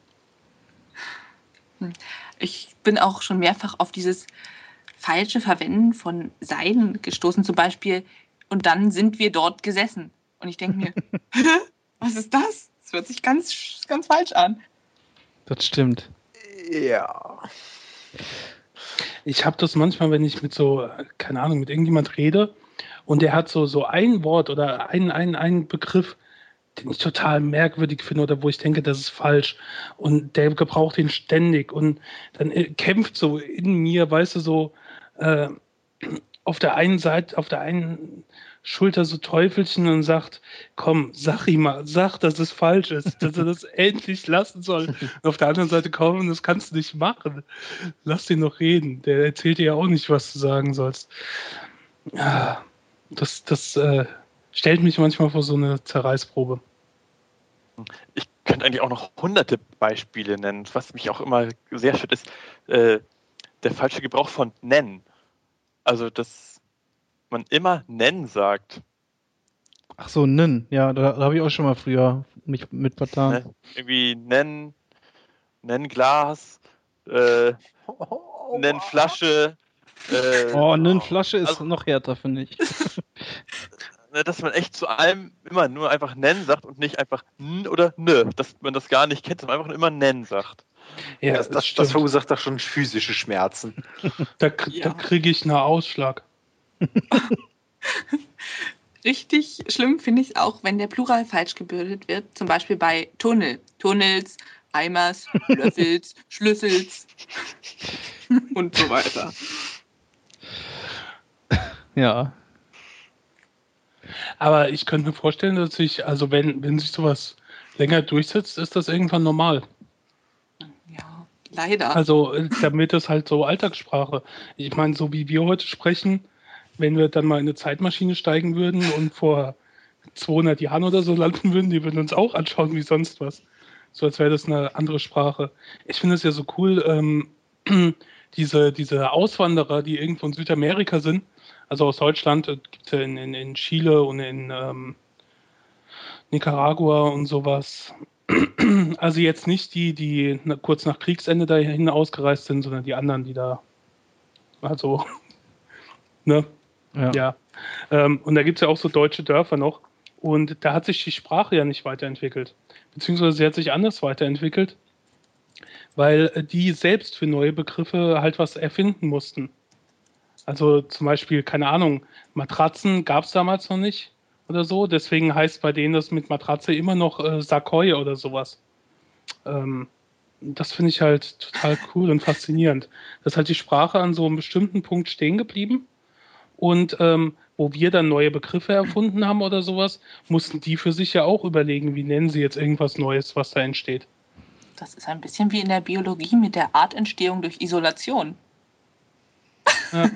Ich bin auch schon mehrfach auf dieses falsche Verwenden von Seien gestoßen, zum Beispiel, und dann sind wir dort gesessen. Und ich denke mir, was ist das? Das hört sich ganz, ganz falsch an. Das stimmt. Ja. Ich habe das manchmal, wenn ich mit so, keine Ahnung, mit irgendjemand rede und der hat so, so ein Wort oder einen, einen, einen Begriff, den ich total merkwürdig finde oder wo ich denke, das ist falsch und der gebraucht ihn ständig und dann äh, kämpft so in mir, weißt du, so äh, auf der einen Seite, auf der einen Schulter so Teufelchen und sagt, komm, sag ihm mal, sag, dass es falsch ist, dass er das endlich lassen soll. Und auf der anderen Seite, komm, das kannst du nicht machen. Lass den noch reden. Der erzählt dir ja auch nicht, was du sagen sollst. Ja, das, das äh, stellt mich manchmal vor so eine Zerreißprobe. Ich könnte eigentlich auch noch hunderte Beispiele nennen. Was mich auch immer sehr stört, ist äh, der falsche Gebrauch von nennen. Also, dass man immer nennen sagt. Ach so, Nen. Ja, da, da habe ich auch schon mal früher mich mit vertan. Ne? Irgendwie nennen, nennen Glas, äh, nennen Flasche. Äh, Oh, Nen Flasche ist also, noch härter, finde ich. ne, dass man echt zu allem immer nur einfach nennen sagt und nicht einfach n oder nö, dass man das gar nicht kennt, sondern einfach nur immer nennen sagt. Ja, das, das, stimmt. das verursacht doch schon physische Schmerzen. Da, Ja. da kriege ich einen Ausschlag. Richtig schlimm finde ich es auch, wenn der Plural falsch gebildet wird, zum Beispiel bei Tunnel. Tunnels, Eimers, Löffels, Schlüssels und so weiter. Ja. Aber ich könnte mir vorstellen, dass sich, also wenn, wenn sich sowas länger durchsetzt, ist das irgendwann normal. Ja, leider. Also äh, damit ist halt so Alltagssprache. Ich meine, so wie wir heute sprechen, wenn wir dann mal in eine Zeitmaschine steigen würden und vor zweihundert Jahren oder so landen würden, die würden uns auch anschauen wie sonst was. So als wäre das eine andere Sprache. Ich finde es ja so cool, ähm, diese, diese Auswanderer, die irgendwo in Südamerika sind, also aus Deutschland, äh, gibt es ja in, in, in Chile und in ähm, Nicaragua und sowas. Also jetzt nicht die, die na, kurz nach Kriegsende dahin ausgereist sind, sondern die anderen, die da, also, ne, Ja. ja. Ähm, und da gibt es ja auch so deutsche Dörfer noch. Und da hat sich die Sprache ja nicht weiterentwickelt. Beziehungsweise sie hat sich anders weiterentwickelt, weil äh, die selbst für neue Begriffe halt was erfinden mussten. Also zum Beispiel, keine Ahnung, Matratzen gab es damals noch nicht oder so. Deswegen heißt bei denen das mit Matratze immer noch äh, Sakoi oder sowas. Ähm, das finde ich halt total cool und faszinierend. Das ist halt die Sprache an so einem bestimmten Punkt stehen geblieben. Und ähm, wo wir dann neue Begriffe erfunden haben oder sowas, mussten die für sich ja auch überlegen, wie nennen sie jetzt irgendwas Neues, was da entsteht. Das ist ein bisschen wie in der Biologie mit der Artentstehung durch Isolation. Ja.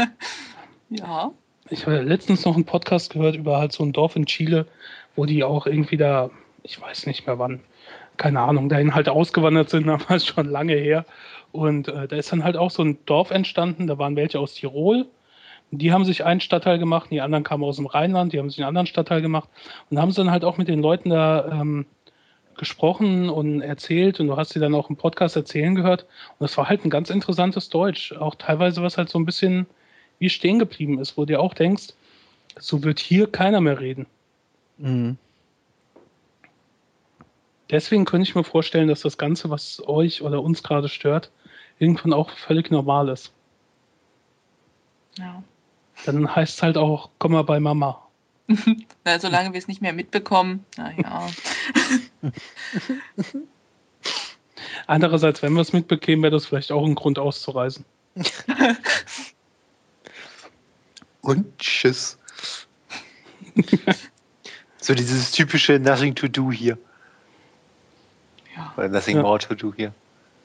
Ja. Ich habe letztens noch einen Podcast gehört über halt so ein Dorf in Chile, wo die auch irgendwie da, ich weiß nicht mehr wann, keine Ahnung, dahin halt ausgewandert sind, aber ist schon lange her. Und äh, da ist dann halt auch so ein Dorf entstanden, da waren welche aus Tirol. Die haben sich einen Stadtteil gemacht, die anderen kamen aus dem Rheinland, die haben sich einen anderen Stadtteil gemacht und haben dann halt auch mit den Leuten da ähm, gesprochen und erzählt und du hast sie dann auch im Podcast erzählen gehört und das war halt ein ganz interessantes Deutsch, auch teilweise was halt so ein bisschen wie stehen geblieben ist, wo du dir auch denkst, so wird hier keiner mehr reden. Mhm. Deswegen könnte ich mir vorstellen, dass das Ganze, was euch oder uns gerade stört, irgendwann auch völlig normal ist. Ja. Dann heißt es halt auch, komm mal bei Mama. Na, solange wir es nicht mehr mitbekommen, naja. Andererseits, wenn wir es mitbekämen, wäre das vielleicht auch ein Grund auszureisen. Und tschüss. So dieses typische Nothing to do hier. Ja. Oder Nothing Ja. more to do hier.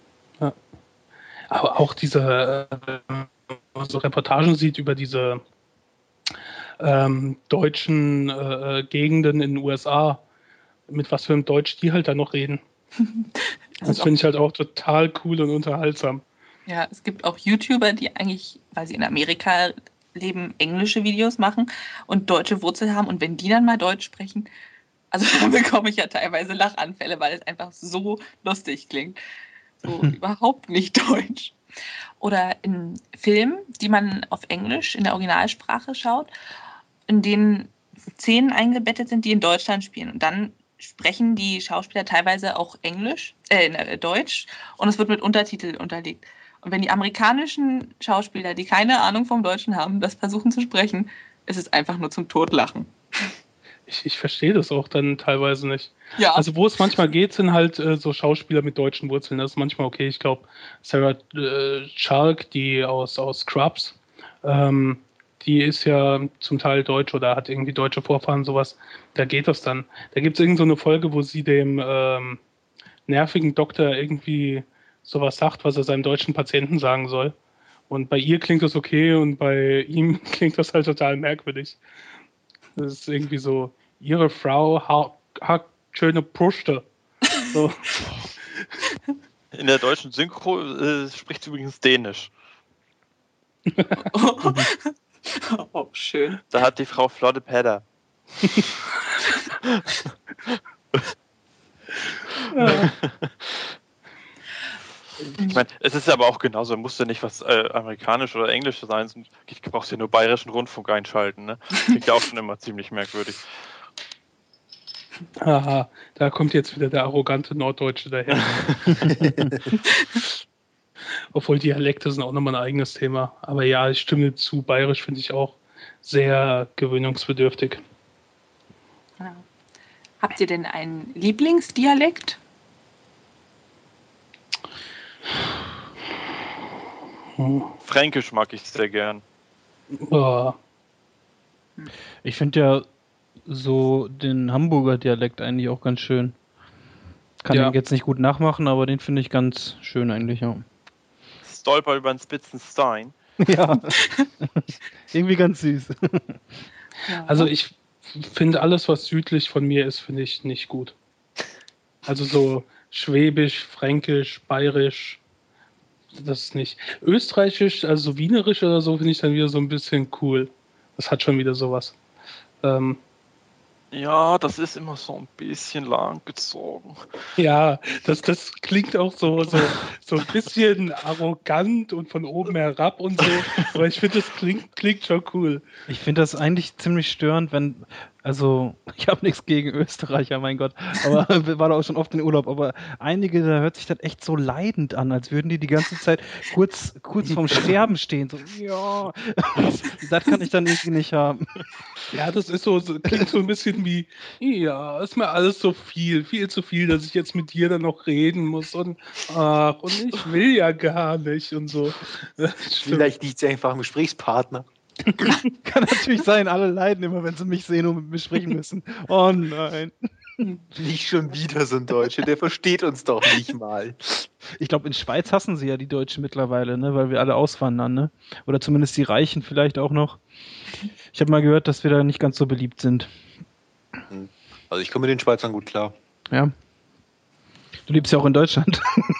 Aber auch diese äh, so Reportagen sieht über diese ähm, deutschen äh, Gegenden in den U S A, mit was für einem Deutsch die halt da noch reden. Das finde ich halt auch total cool und unterhaltsam. Ja, es gibt auch YouTuber, die eigentlich, weil sie in Amerika leben, englische Videos machen und deutsche Wurzeln haben. Und wenn die dann mal Deutsch sprechen, also dann bekomme ich ja teilweise Lachanfälle, weil es einfach so lustig klingt. So überhaupt nicht deutsch. Oder in Filmen, die man auf Englisch in der Originalsprache schaut, in denen Szenen eingebettet sind, die in Deutschland spielen. Und dann sprechen die Schauspieler teilweise auch Englisch, äh, Deutsch, und es wird mit Untertiteln unterlegt. Und wenn die amerikanischen Schauspieler, die keine Ahnung vom Deutschen haben, das versuchen zu sprechen, ist es einfach nur zum Totlachen. Ich, ich verstehe das auch dann teilweise nicht. Ja. Also wo es manchmal geht, sind halt äh, so Schauspieler mit deutschen Wurzeln. Das ist manchmal okay. Ich glaube, Sarah äh, Chalk, die aus, aus Scrubs, ähm, die ist ja zum Teil deutsch oder hat irgendwie deutsche Vorfahren, sowas. Da geht das dann. Da gibt es irgend so eine Folge, wo sie dem ähm, nervigen Doktor irgendwie sowas sagt, was er seinem deutschen Patienten sagen soll. Und bei ihr klingt das okay und bei ihm klingt das halt total merkwürdig. Das ist irgendwie so, ihre Frau hat, hat schöne Brüste. So. In der deutschen Synchro äh, spricht sie übrigens Dänisch. Oh, oh, schön. Da hat die Frau Flotte Pedder. Ja. Ich meine, es ist aber auch genauso, muss ja nicht was äh, amerikanisch oder englisch sein, du brauchst ja nur bayerischen Rundfunk einschalten, ne? Klingt ja auch schon immer ziemlich merkwürdig. Haha, da kommt jetzt wieder der arrogante Norddeutsche daher. Obwohl Dialekte sind auch nochmal ein eigenes Thema. Aber ja, ich stimme zu, bayerisch finde ich auch sehr gewöhnungsbedürftig. Ja. Habt ihr denn einen Lieblingsdialekt? Hm. Fränkisch mag ich sehr gern. Oh. Ich finde ja so den Hamburger Dialekt eigentlich auch ganz schön. Kann Ja. den jetzt nicht gut nachmachen, aber den finde ich ganz schön eigentlich, ja. Stolper über den Spitzenstein. Ja. Irgendwie ganz süß. Ja. Also ich finde alles, was südlich von mir ist, finde ich nicht gut. Also so Schwäbisch, Fränkisch, Bayerisch, das ist nicht. Österreichisch, also so Wienerisch oder so, finde ich dann wieder so ein bisschen cool. Das hat schon wieder sowas. Ähm, Ja, das ist immer so ein bisschen langgezogen. ja, das, das klingt auch so, so, so ein bisschen arrogant und von oben herab und so, aber ich finde, das klingt, klingt schon cool. Ich finde das eigentlich ziemlich störend, wenn, also ich habe nichts gegen Österreicher, mein Gott, aber wir waren auch schon oft in Urlaub, aber einige, da hört sich das echt so leidend an, als würden die die ganze Zeit kurz, kurz vorm Sterben stehen, so, ja, das kann ich dann irgendwie nicht haben. Ja, das ist so, so klingt so ein bisschen wie, ja, ist mir alles so viel, viel zu viel, dass ich jetzt mit dir dann noch reden muss und ach, und ich will ja gar nicht und so. Das stimmt. Vielleicht liegt sie einfach am Gesprächspartner. Kann natürlich sein, alle leiden immer, wenn sie mich sehen und mit mir sprechen müssen. Oh nein. Nicht schon wieder so ein Deutscher, der versteht uns doch nicht mal. Ich glaube, in Schweiz hassen sie ja die Deutschen mittlerweile, ne, weil wir alle auswandern, ne? Oder zumindest die Reichen vielleicht auch noch. Ich habe mal gehört, dass wir da nicht ganz so beliebt sind. Also ich komme mit den Schweizern gut klar. Ja. Du lebst ja auch in Deutschland.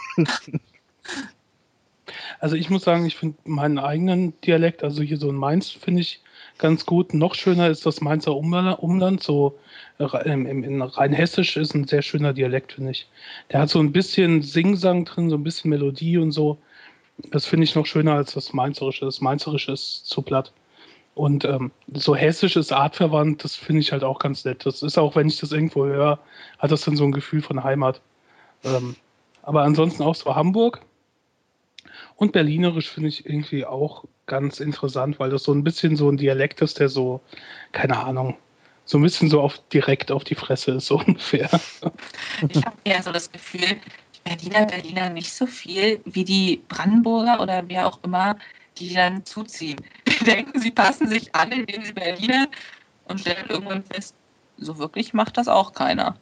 Also ich muss sagen, ich finde meinen eigenen Dialekt, also hier so in Mainz, finde ich ganz gut. Noch schöner ist das Mainzer Umland, so im, im, in Rheinhessisch ist ein sehr schöner Dialekt, finde ich. Der hat so ein bisschen Singsang drin, so ein bisschen Melodie und so. Das finde ich noch schöner als das Mainzerische. Das Mainzerische ist zu platt. Und ähm, so Hessisch ist artverwandt, das finde ich halt auch ganz nett. Das ist auch, wenn ich das irgendwo höre, hat das dann so ein Gefühl von Heimat. Ähm, aber ansonsten auch so Hamburg. Und Berlinerisch finde ich irgendwie auch ganz interessant, weil das so ein bisschen so ein Dialekt ist, der so, keine Ahnung, so ein bisschen so auf direkt auf die Fresse ist, so ungefähr. Ich habe eher so das Gefühl, die Berliner, Berliner nicht so viel wie die Brandenburger oder wer auch immer, die dann zuziehen. Die denken, sie passen sich an, indem sie Berliner und stellen irgendwann fest, so wirklich macht das auch keiner.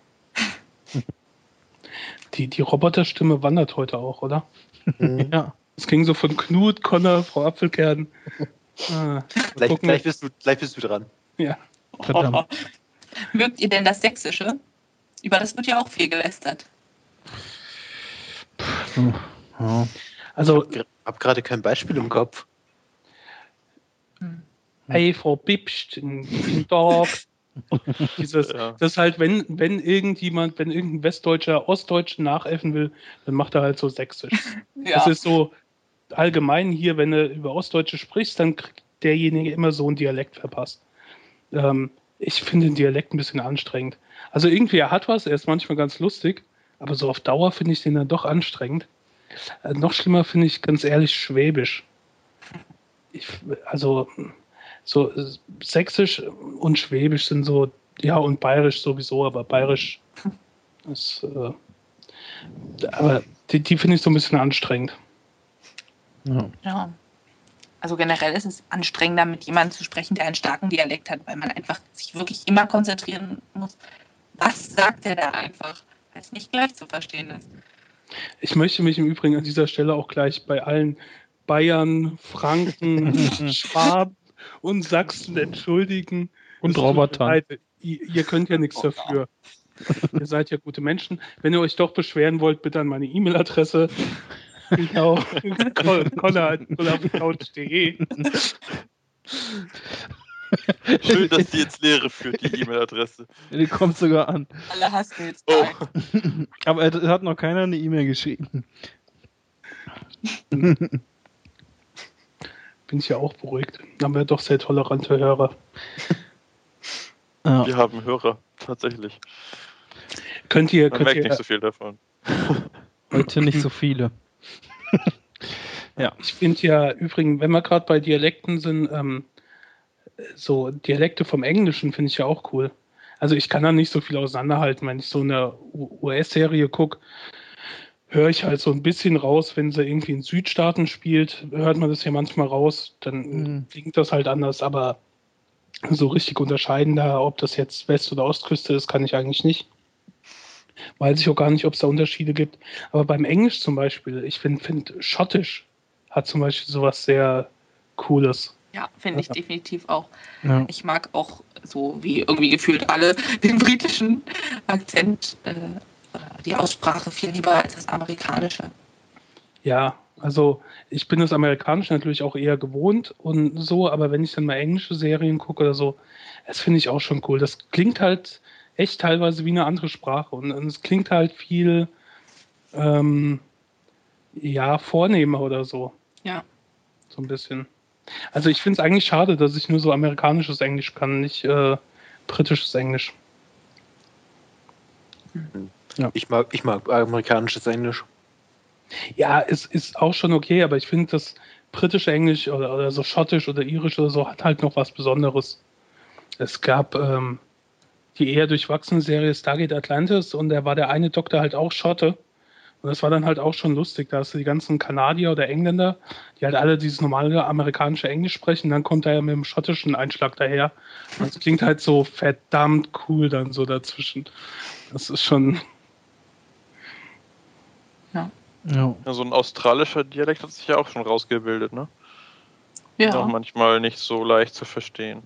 Die, die Roboterstimme wandert heute auch, oder? Ja. Es ging so von Knut, Connor, Frau Apfelkern. Ah, Gleich, gleich, bist du, gleich bist du dran. Ja. Verdammt. Oh. Mögt ihr denn das Sächsische? Über das wird ja auch viel gelästert. Ja. Also, Ich habe gerade kein Beispiel im Kopf. hey, Frau Bipst, guten Tag. Dieses, Ja. das ist halt, wenn, wenn irgendjemand, wenn irgendein Westdeutscher Ostdeutschen nachäffen will, dann macht er halt so Sächsisch. Ja. Das ist so allgemein hier, wenn du über Ostdeutsche sprichst, dann kriegt derjenige immer so einen Dialekt verpasst. Ähm, ich finde den Dialekt ein bisschen anstrengend. Also irgendwie, er hat was, er ist manchmal ganz lustig, aber so auf Dauer finde ich den dann doch anstrengend. Äh, noch schlimmer finde ich ganz ehrlich Schwäbisch. Ich, also so äh, Sächsisch und Schwäbisch sind so, ja, und Bayerisch sowieso, aber Bayerisch ist, äh, aber die, die finde ich so ein bisschen anstrengend. Ja. Ja. Also generell ist es anstrengender, mit jemandem zu sprechen, der einen starken Dialekt hat, weil man einfach sich wirklich immer konzentrieren muss. Was sagt er da einfach, weil es nicht gleich zu verstehen ist. Ich möchte mich im Übrigen an dieser Stelle auch gleich bei allen Bayern, Franken, Schwaben und Sachsen entschuldigen. Und Es tut mir Robotern. leid, Ihr, ihr könnt ja nichts dafür. Ihr seid ja gute Menschen. Wenn ihr euch doch beschweren wollt, bitte an meine E-Mail-Adresse. Genau. Connor at couch punkt de. Schön, dass die ins Leere führt, die E-Mail-Adresse. Die kommt sogar an. Alle hassen jetzt Oh. da. Aber es hat noch keiner eine E-Mail geschrieben. Bin ich ja auch beruhigt. Haben wir doch sehr tolerante Hörer. Ja. Wir haben Hörer, tatsächlich. Könnt ihr, Man könnt merkt ihr nicht so viel davon. Heute nicht so viele. Ja. Ich finde ja übrigens, wenn wir gerade bei Dialekten sind, ähm, so Dialekte vom Englischen finde ich ja auch cool. Also ich kann da nicht so viel auseinanderhalten. Wenn ich so eine U S-Serie gucke, höre ich halt so ein bisschen raus, wenn sie irgendwie in Südstaaten spielt, hört man das ja manchmal raus, dann Mhm. klingt das halt anders, aber so richtig unterscheiden da, ob das jetzt West- oder Ostküste ist, kann ich eigentlich nicht. Weiß ich auch gar nicht, ob es da Unterschiede gibt. Aber beim Englisch zum Beispiel, ich finde find Schottisch hat zum Beispiel sowas sehr Cooles. Ja, finde ich definitiv auch. Ja. Ich mag auch so wie irgendwie gefühlt alle den britischen Akzent, äh, die Aussprache viel lieber als das amerikanische. Ja, also ich bin das Amerikanische natürlich auch eher gewohnt und so, aber wenn ich dann mal englische Serien gucke oder so, das finde ich auch schon cool. Das klingt halt echt teilweise wie eine andere Sprache und, und es klingt halt viel, ähm, ja, vornehmer oder so. Ja. So ein bisschen. Also ich finde es eigentlich schade, dass ich nur so amerikanisches Englisch kann, nicht äh, britisches Englisch. Ich mag, ich mag amerikanisches Englisch. Ja, es ist auch schon okay, aber ich finde, das britische Englisch oder, oder so schottisch oder irisch oder so hat halt noch was Besonderes. Es gab ähm, die eher durchwachsene Serie Stargate Atlantis und da war der eine Doktor halt auch Schotte. Und das war dann halt auch schon lustig. Da hast du die ganzen Kanadier oder Engländer, die halt alle dieses normale amerikanische Englisch sprechen. Dann kommt er ja mit dem schottischen Einschlag daher. Und das klingt halt so verdammt cool dann so dazwischen. Das ist schon... Ja. Ja, so ein australischer Dialekt hat sich ja auch schon rausgebildet, ne? Ist auch Ja. manchmal nicht so leicht zu verstehen.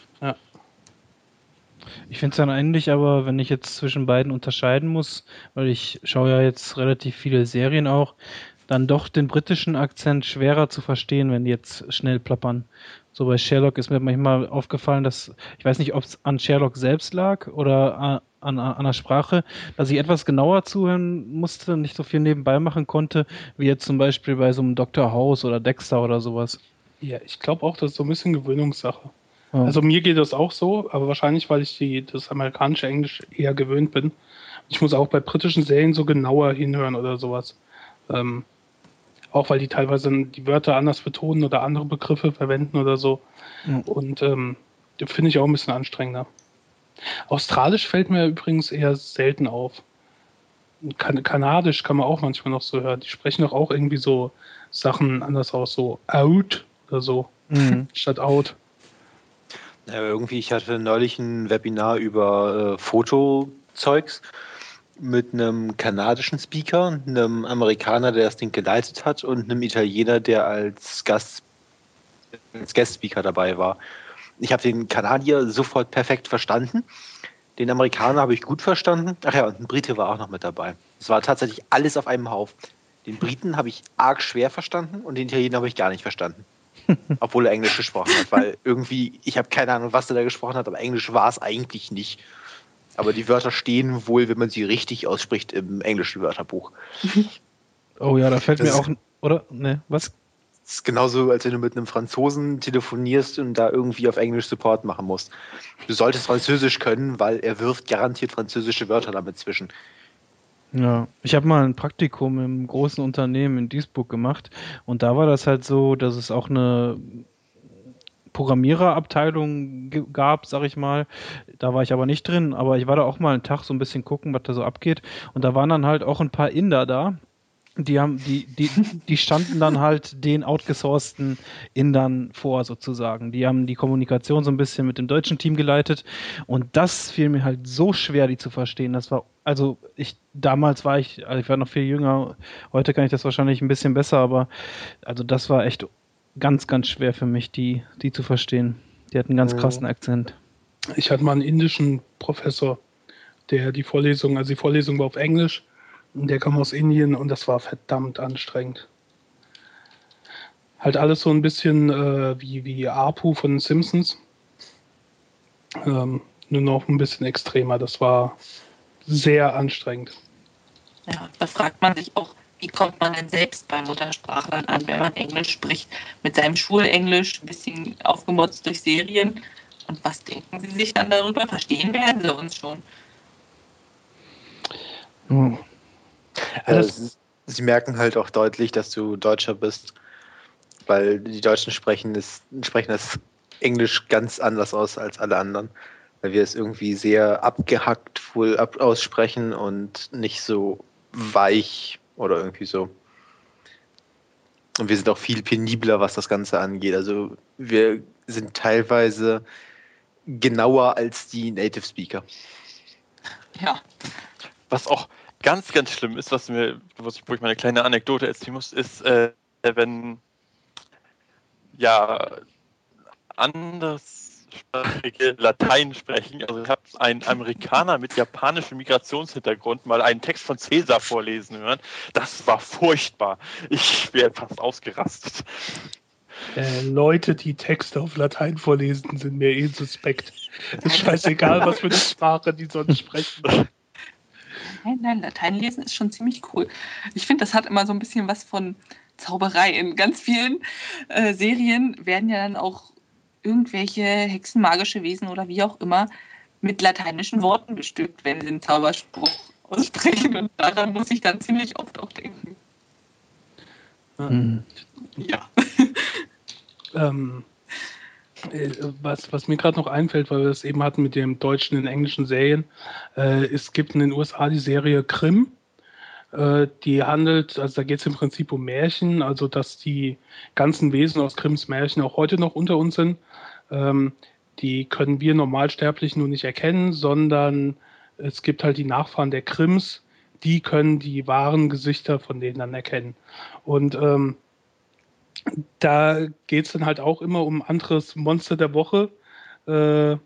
Ich finde es dann eigentlich aber, wenn ich jetzt zwischen beiden unterscheiden muss, weil ich schaue ja jetzt relativ viele Serien auch, dann doch den britischen Akzent schwerer zu verstehen, wenn die jetzt schnell plappern. So bei Sherlock ist mir manchmal aufgefallen, dass, ich weiß nicht, ob es an Sherlock selbst lag oder an, an, an der Sprache, dass ich etwas genauer zuhören musste und nicht so viel nebenbei machen konnte, wie jetzt zum Beispiel bei so einem Doktor House oder Dexter oder sowas. Ja, ich glaube auch, das ist so ein bisschen Gewöhnungssache. Ja. Also mir geht das auch so, aber wahrscheinlich, weil ich die, das amerikanische Englisch eher gewöhnt bin. Ich muss auch bei britischen Serien so genauer hinhören oder sowas. Ähm, auch weil die teilweise die Wörter anders betonen oder andere Begriffe verwenden oder so. Ja. Und ähm, das finde ich auch ein bisschen anstrengender. Australisch fällt mir übrigens eher selten auf. kan- Kanadisch kann man auch manchmal noch so hören. Die sprechen doch auch irgendwie so Sachen anders aus, so out oder so, Mhm. statt out. Ja, irgendwie, ich hatte neulich ein Webinar über äh, Fotozeugs mit einem kanadischen Speaker, einem Amerikaner, der das Ding geleitet hat, und einem Italiener, der als Gast als Guest-Speaker dabei war. Ich habe den Kanadier sofort perfekt verstanden. Den Amerikaner habe ich gut verstanden. Ach ja, und ein Brite war auch noch mit dabei. Es war tatsächlich alles auf einem Haufen. Den Briten habe ich arg schwer verstanden und den Italiener habe ich gar nicht verstanden. Obwohl er Englisch gesprochen hat, weil irgendwie, ich habe keine Ahnung, was er da gesprochen hat, aber Englisch war es eigentlich nicht. Aber die Wörter stehen wohl, wenn man sie richtig ausspricht, im englischen Wörterbuch. Oh ja, da fällt Das mir ist- auch. Oder? Ne, was? Das ist genauso, als wenn du mit einem Franzosen telefonierst und da irgendwie auf Englisch Support machen musst. Du solltest Französisch können, weil er wirft garantiert französische Wörter damit zwischen. Ja, ich habe mal ein Praktikum im großen Unternehmen in Duisburg gemacht und da war das halt so, dass es auch eine Programmiererabteilung ge- gab, sag ich mal. Da war ich aber nicht drin, aber ich war da auch mal einen Tag so ein bisschen gucken, was da so abgeht. Und da waren dann halt auch ein paar Inder da. Die haben, die, die, die standen dann halt den outgesourcten Indern vor, sozusagen. Die haben die Kommunikation so ein bisschen mit dem deutschen Team geleitet und das fiel mir halt so schwer, die zu verstehen. Das war, also ich, damals war ich, also ich war noch viel jünger, heute kann ich das wahrscheinlich ein bisschen besser, aber also das war echt ganz, ganz schwer für mich, die, die zu verstehen. Die hatten einen ganz Mhm. krassen Akzent. Ich hatte mal einen indischen Professor, der die Vorlesung, also die Vorlesung war auf Englisch, und der kam aus Indien und das war verdammt anstrengend. Halt alles so ein bisschen äh, wie, wie Apu von den Simpsons. Ähm, nur noch ein bisschen extremer. Das war sehr anstrengend. Ja, da fragt man sich auch, wie kommt man denn selbst bei Muttersprachlern an, wenn man Englisch spricht, mit seinem Schulenglisch, ein bisschen aufgemotzt durch Serien. Und was denken Sie sich dann darüber? Verstehen werden Sie uns schon. Oh. Alles- Also, sie merken halt auch deutlich, dass du Deutscher bist, weil die Deutschen sprechen das, sprechen das Englisch ganz anders aus als alle anderen, weil wir es irgendwie sehr abgehackt wohl ab aussprechen und nicht so weich oder irgendwie so. Und wir sind auch viel penibler, was das Ganze angeht. Also wir sind teilweise genauer als die Native Speaker. Ja, Was auch ganz, ganz schlimm ist, was mir, was ich, wo ich meine kleine Anekdote erzählen muss, ist, äh, wenn ja anderssprachige Latein sprechen. Also ich habe einen Amerikaner mit japanischem Migrationshintergrund mal einen Text von Caesar vorlesen hören. Das war furchtbar. Ich wäre fast ausgerastet. Äh, Leute, die Texte auf Latein vorlesen, sind mir eh suspekt. Ist scheißegal, was für eine Sprache die sonst sprechen. nein, nein, Latein lesen ist schon ziemlich cool. Ich finde, das hat immer so ein bisschen was von Zauberei. In ganz vielen äh, Serien werden ja dann auch irgendwelche hexenmagische Wesen oder wie auch immer mit lateinischen Worten bestückt, wenn sie einen Zauberspruch aussprechen. Und daran muss ich dann ziemlich oft auch denken. Mhm. Ja. Ähm, äh, was, was mir gerade noch einfällt, weil wir das eben hatten mit dem deutschen und englischen Serien, äh, es gibt in den U S A die Serie Grimm. Äh, die handelt, also da geht es im Prinzip um Märchen, also dass die ganzen Wesen aus Grimms Märchen auch heute noch unter uns sind. Ähm, die können wir Normalsterblichen nur nicht erkennen, sondern es gibt halt die Nachfahren der Grimms, die können die wahren Gesichter von denen dann erkennen. Und ähm, da geht es dann halt auch immer um ein anderes Monster der Woche, äh,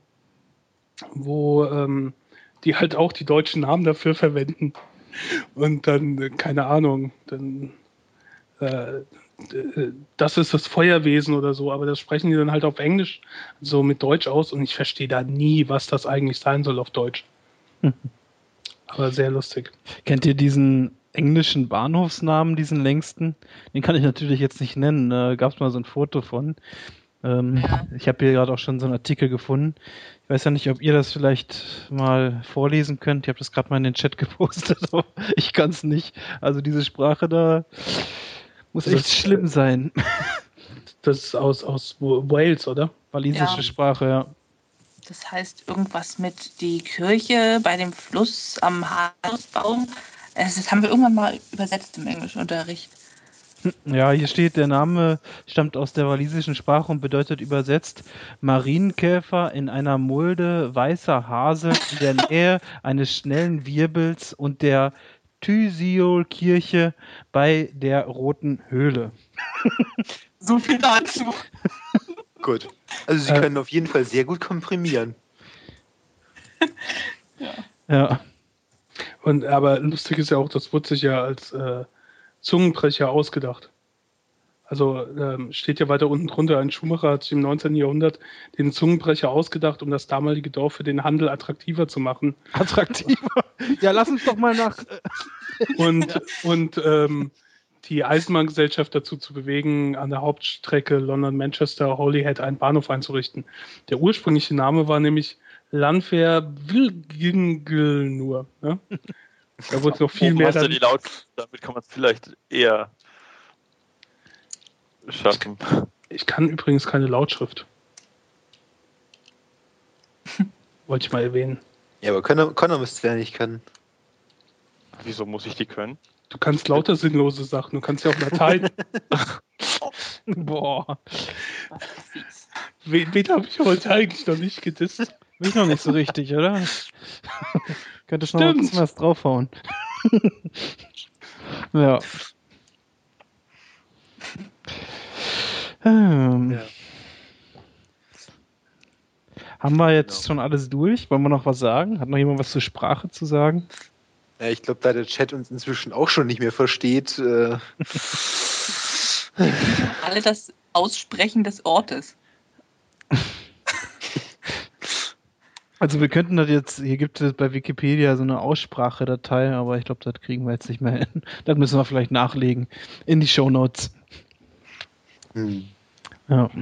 wo ähm, die halt auch die deutschen Namen dafür verwenden. Und dann, äh, keine Ahnung, dann äh, d- das ist das Feuerwesen oder so, aber das sprechen die dann halt auf Englisch so mit Deutsch aus und ich verstehe da nie, was das eigentlich sein soll auf Deutsch. Aber sehr lustig. Kennt ihr diesen englischen Bahnhofsnamen, diesen längsten? Den kann ich natürlich jetzt nicht nennen. Da gab es mal so ein Foto von. Ähm, Ja. Ich habe hier gerade auch schon so einen Artikel gefunden. Ich weiß ja nicht, ob ihr das vielleicht mal vorlesen könnt. Ich habe das gerade mal in den Chat gepostet, aber ich kann es nicht. Also diese Sprache da muss Das echt ist, schlimm sein. Das ist aus, aus Wales, oder? Walisische Ja. Sprache, ja. das heißt irgendwas mit die Kirche bei dem Fluss am Haarbaum. Das haben wir irgendwann mal übersetzt im Englischunterricht. Ja, hier steht, der Name stammt aus der walisischen Sprache und bedeutet übersetzt Marienkäfer in einer Mulde, weißer Hase in der Nähe eines schnellen Wirbels und der Thysiol-Kirche bei der Roten Höhle. So viel dazu. Gut. Also sie Äh. können auf jeden Fall sehr gut komprimieren. Ja. Und aber lustig ist ja auch, das wurde sich ja als äh, Zungenbrecher ausgedacht. Also ähm, steht ja weiter unten drunter, ein Schuhmacher hat sich im neunzehnten Jahrhundert den Zungenbrecher ausgedacht, um das damalige Dorf für den Handel attraktiver zu machen. Attraktiver. Ja, lass uns doch mal nach. Und, und ähm, die Eisenbahngesellschaft dazu zu bewegen, an der Hauptstrecke London-Manchester Holyhead einen Bahnhof einzurichten. Der ursprüngliche Name war nämlich Landwehr Wilgingl nur. Ne? Da wurde noch viel Oben mehr. hast du Dann, die Laut, damit kann man es vielleicht eher schaffen. ich kann übrigens keine Lautschrift. Wollte ich mal erwähnen. Ja, aber Connor, Connor müsste es ja nicht können. Wieso muss ich die können? Du kannst lauter sinnlose Sachen. Du kannst ja auch Latein. Boah. Was ist fies. Wen, wen habe ich heute eigentlich noch nicht gedisst? Mich noch nicht so richtig, oder? Könntest noch mal ein Stimmt. bisschen was draufhauen. Ja. Ähm, Ja. Haben wir jetzt Genau. schon alles durch? Wollen wir noch was sagen? Hat noch jemand was zur Sprache zu sagen? Ja, ich glaube, da der Chat uns inzwischen auch schon nicht mehr versteht. Äh, Alle das Aussprechen des Ortes. Also wir könnten das jetzt, hier gibt es bei Wikipedia so eine Aussprachedatei, aber ich glaube, das kriegen wir jetzt nicht mehr hin. Das müssen wir vielleicht nachlegen in die Shownotes. hm. Ja.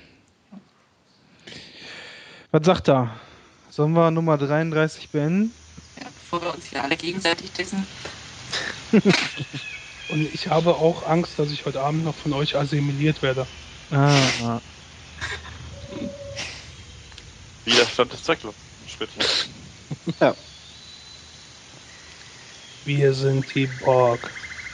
Was sagt er? Sollen wir Nummer dreiunddreißig beenden? Ja, bevor wir uns hier alle gegenseitig dissen. Und ich habe auch Angst, dass ich heute Abend noch von euch assimiliert werde. Ah, ah. Widerstand ist zwecklos. Schritt. Ja. Wir sind die Borg.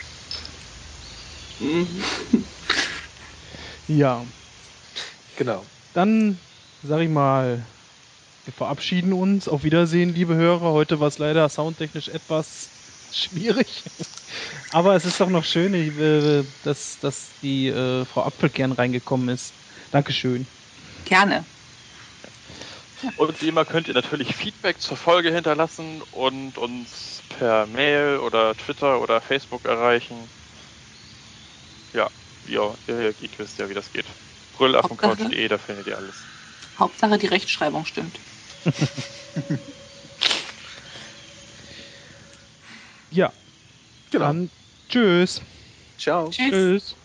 Ja, Genau. dann sag ich mal, wir verabschieden uns. Auf Wiedersehen, liebe Hörer. Heute war es leider soundtechnisch etwas schwierig. Aber es ist doch noch schön, äh, dass, dass die äh, Frau Apfelkern reingekommen ist. Dankeschön. Gerne. Und wie immer könnt ihr natürlich Feedback zur Folge hinterlassen und uns per Mail oder Twitter oder Facebook erreichen. Ja, ihr, ihr geht, wisst ja, wie das geht. brüllaffencouch punkt de, da findet ihr alles. Hauptsache die Rechtschreibung stimmt. Ja, Genau. dann tschüss. Ciao. Tschüss. Tschüss.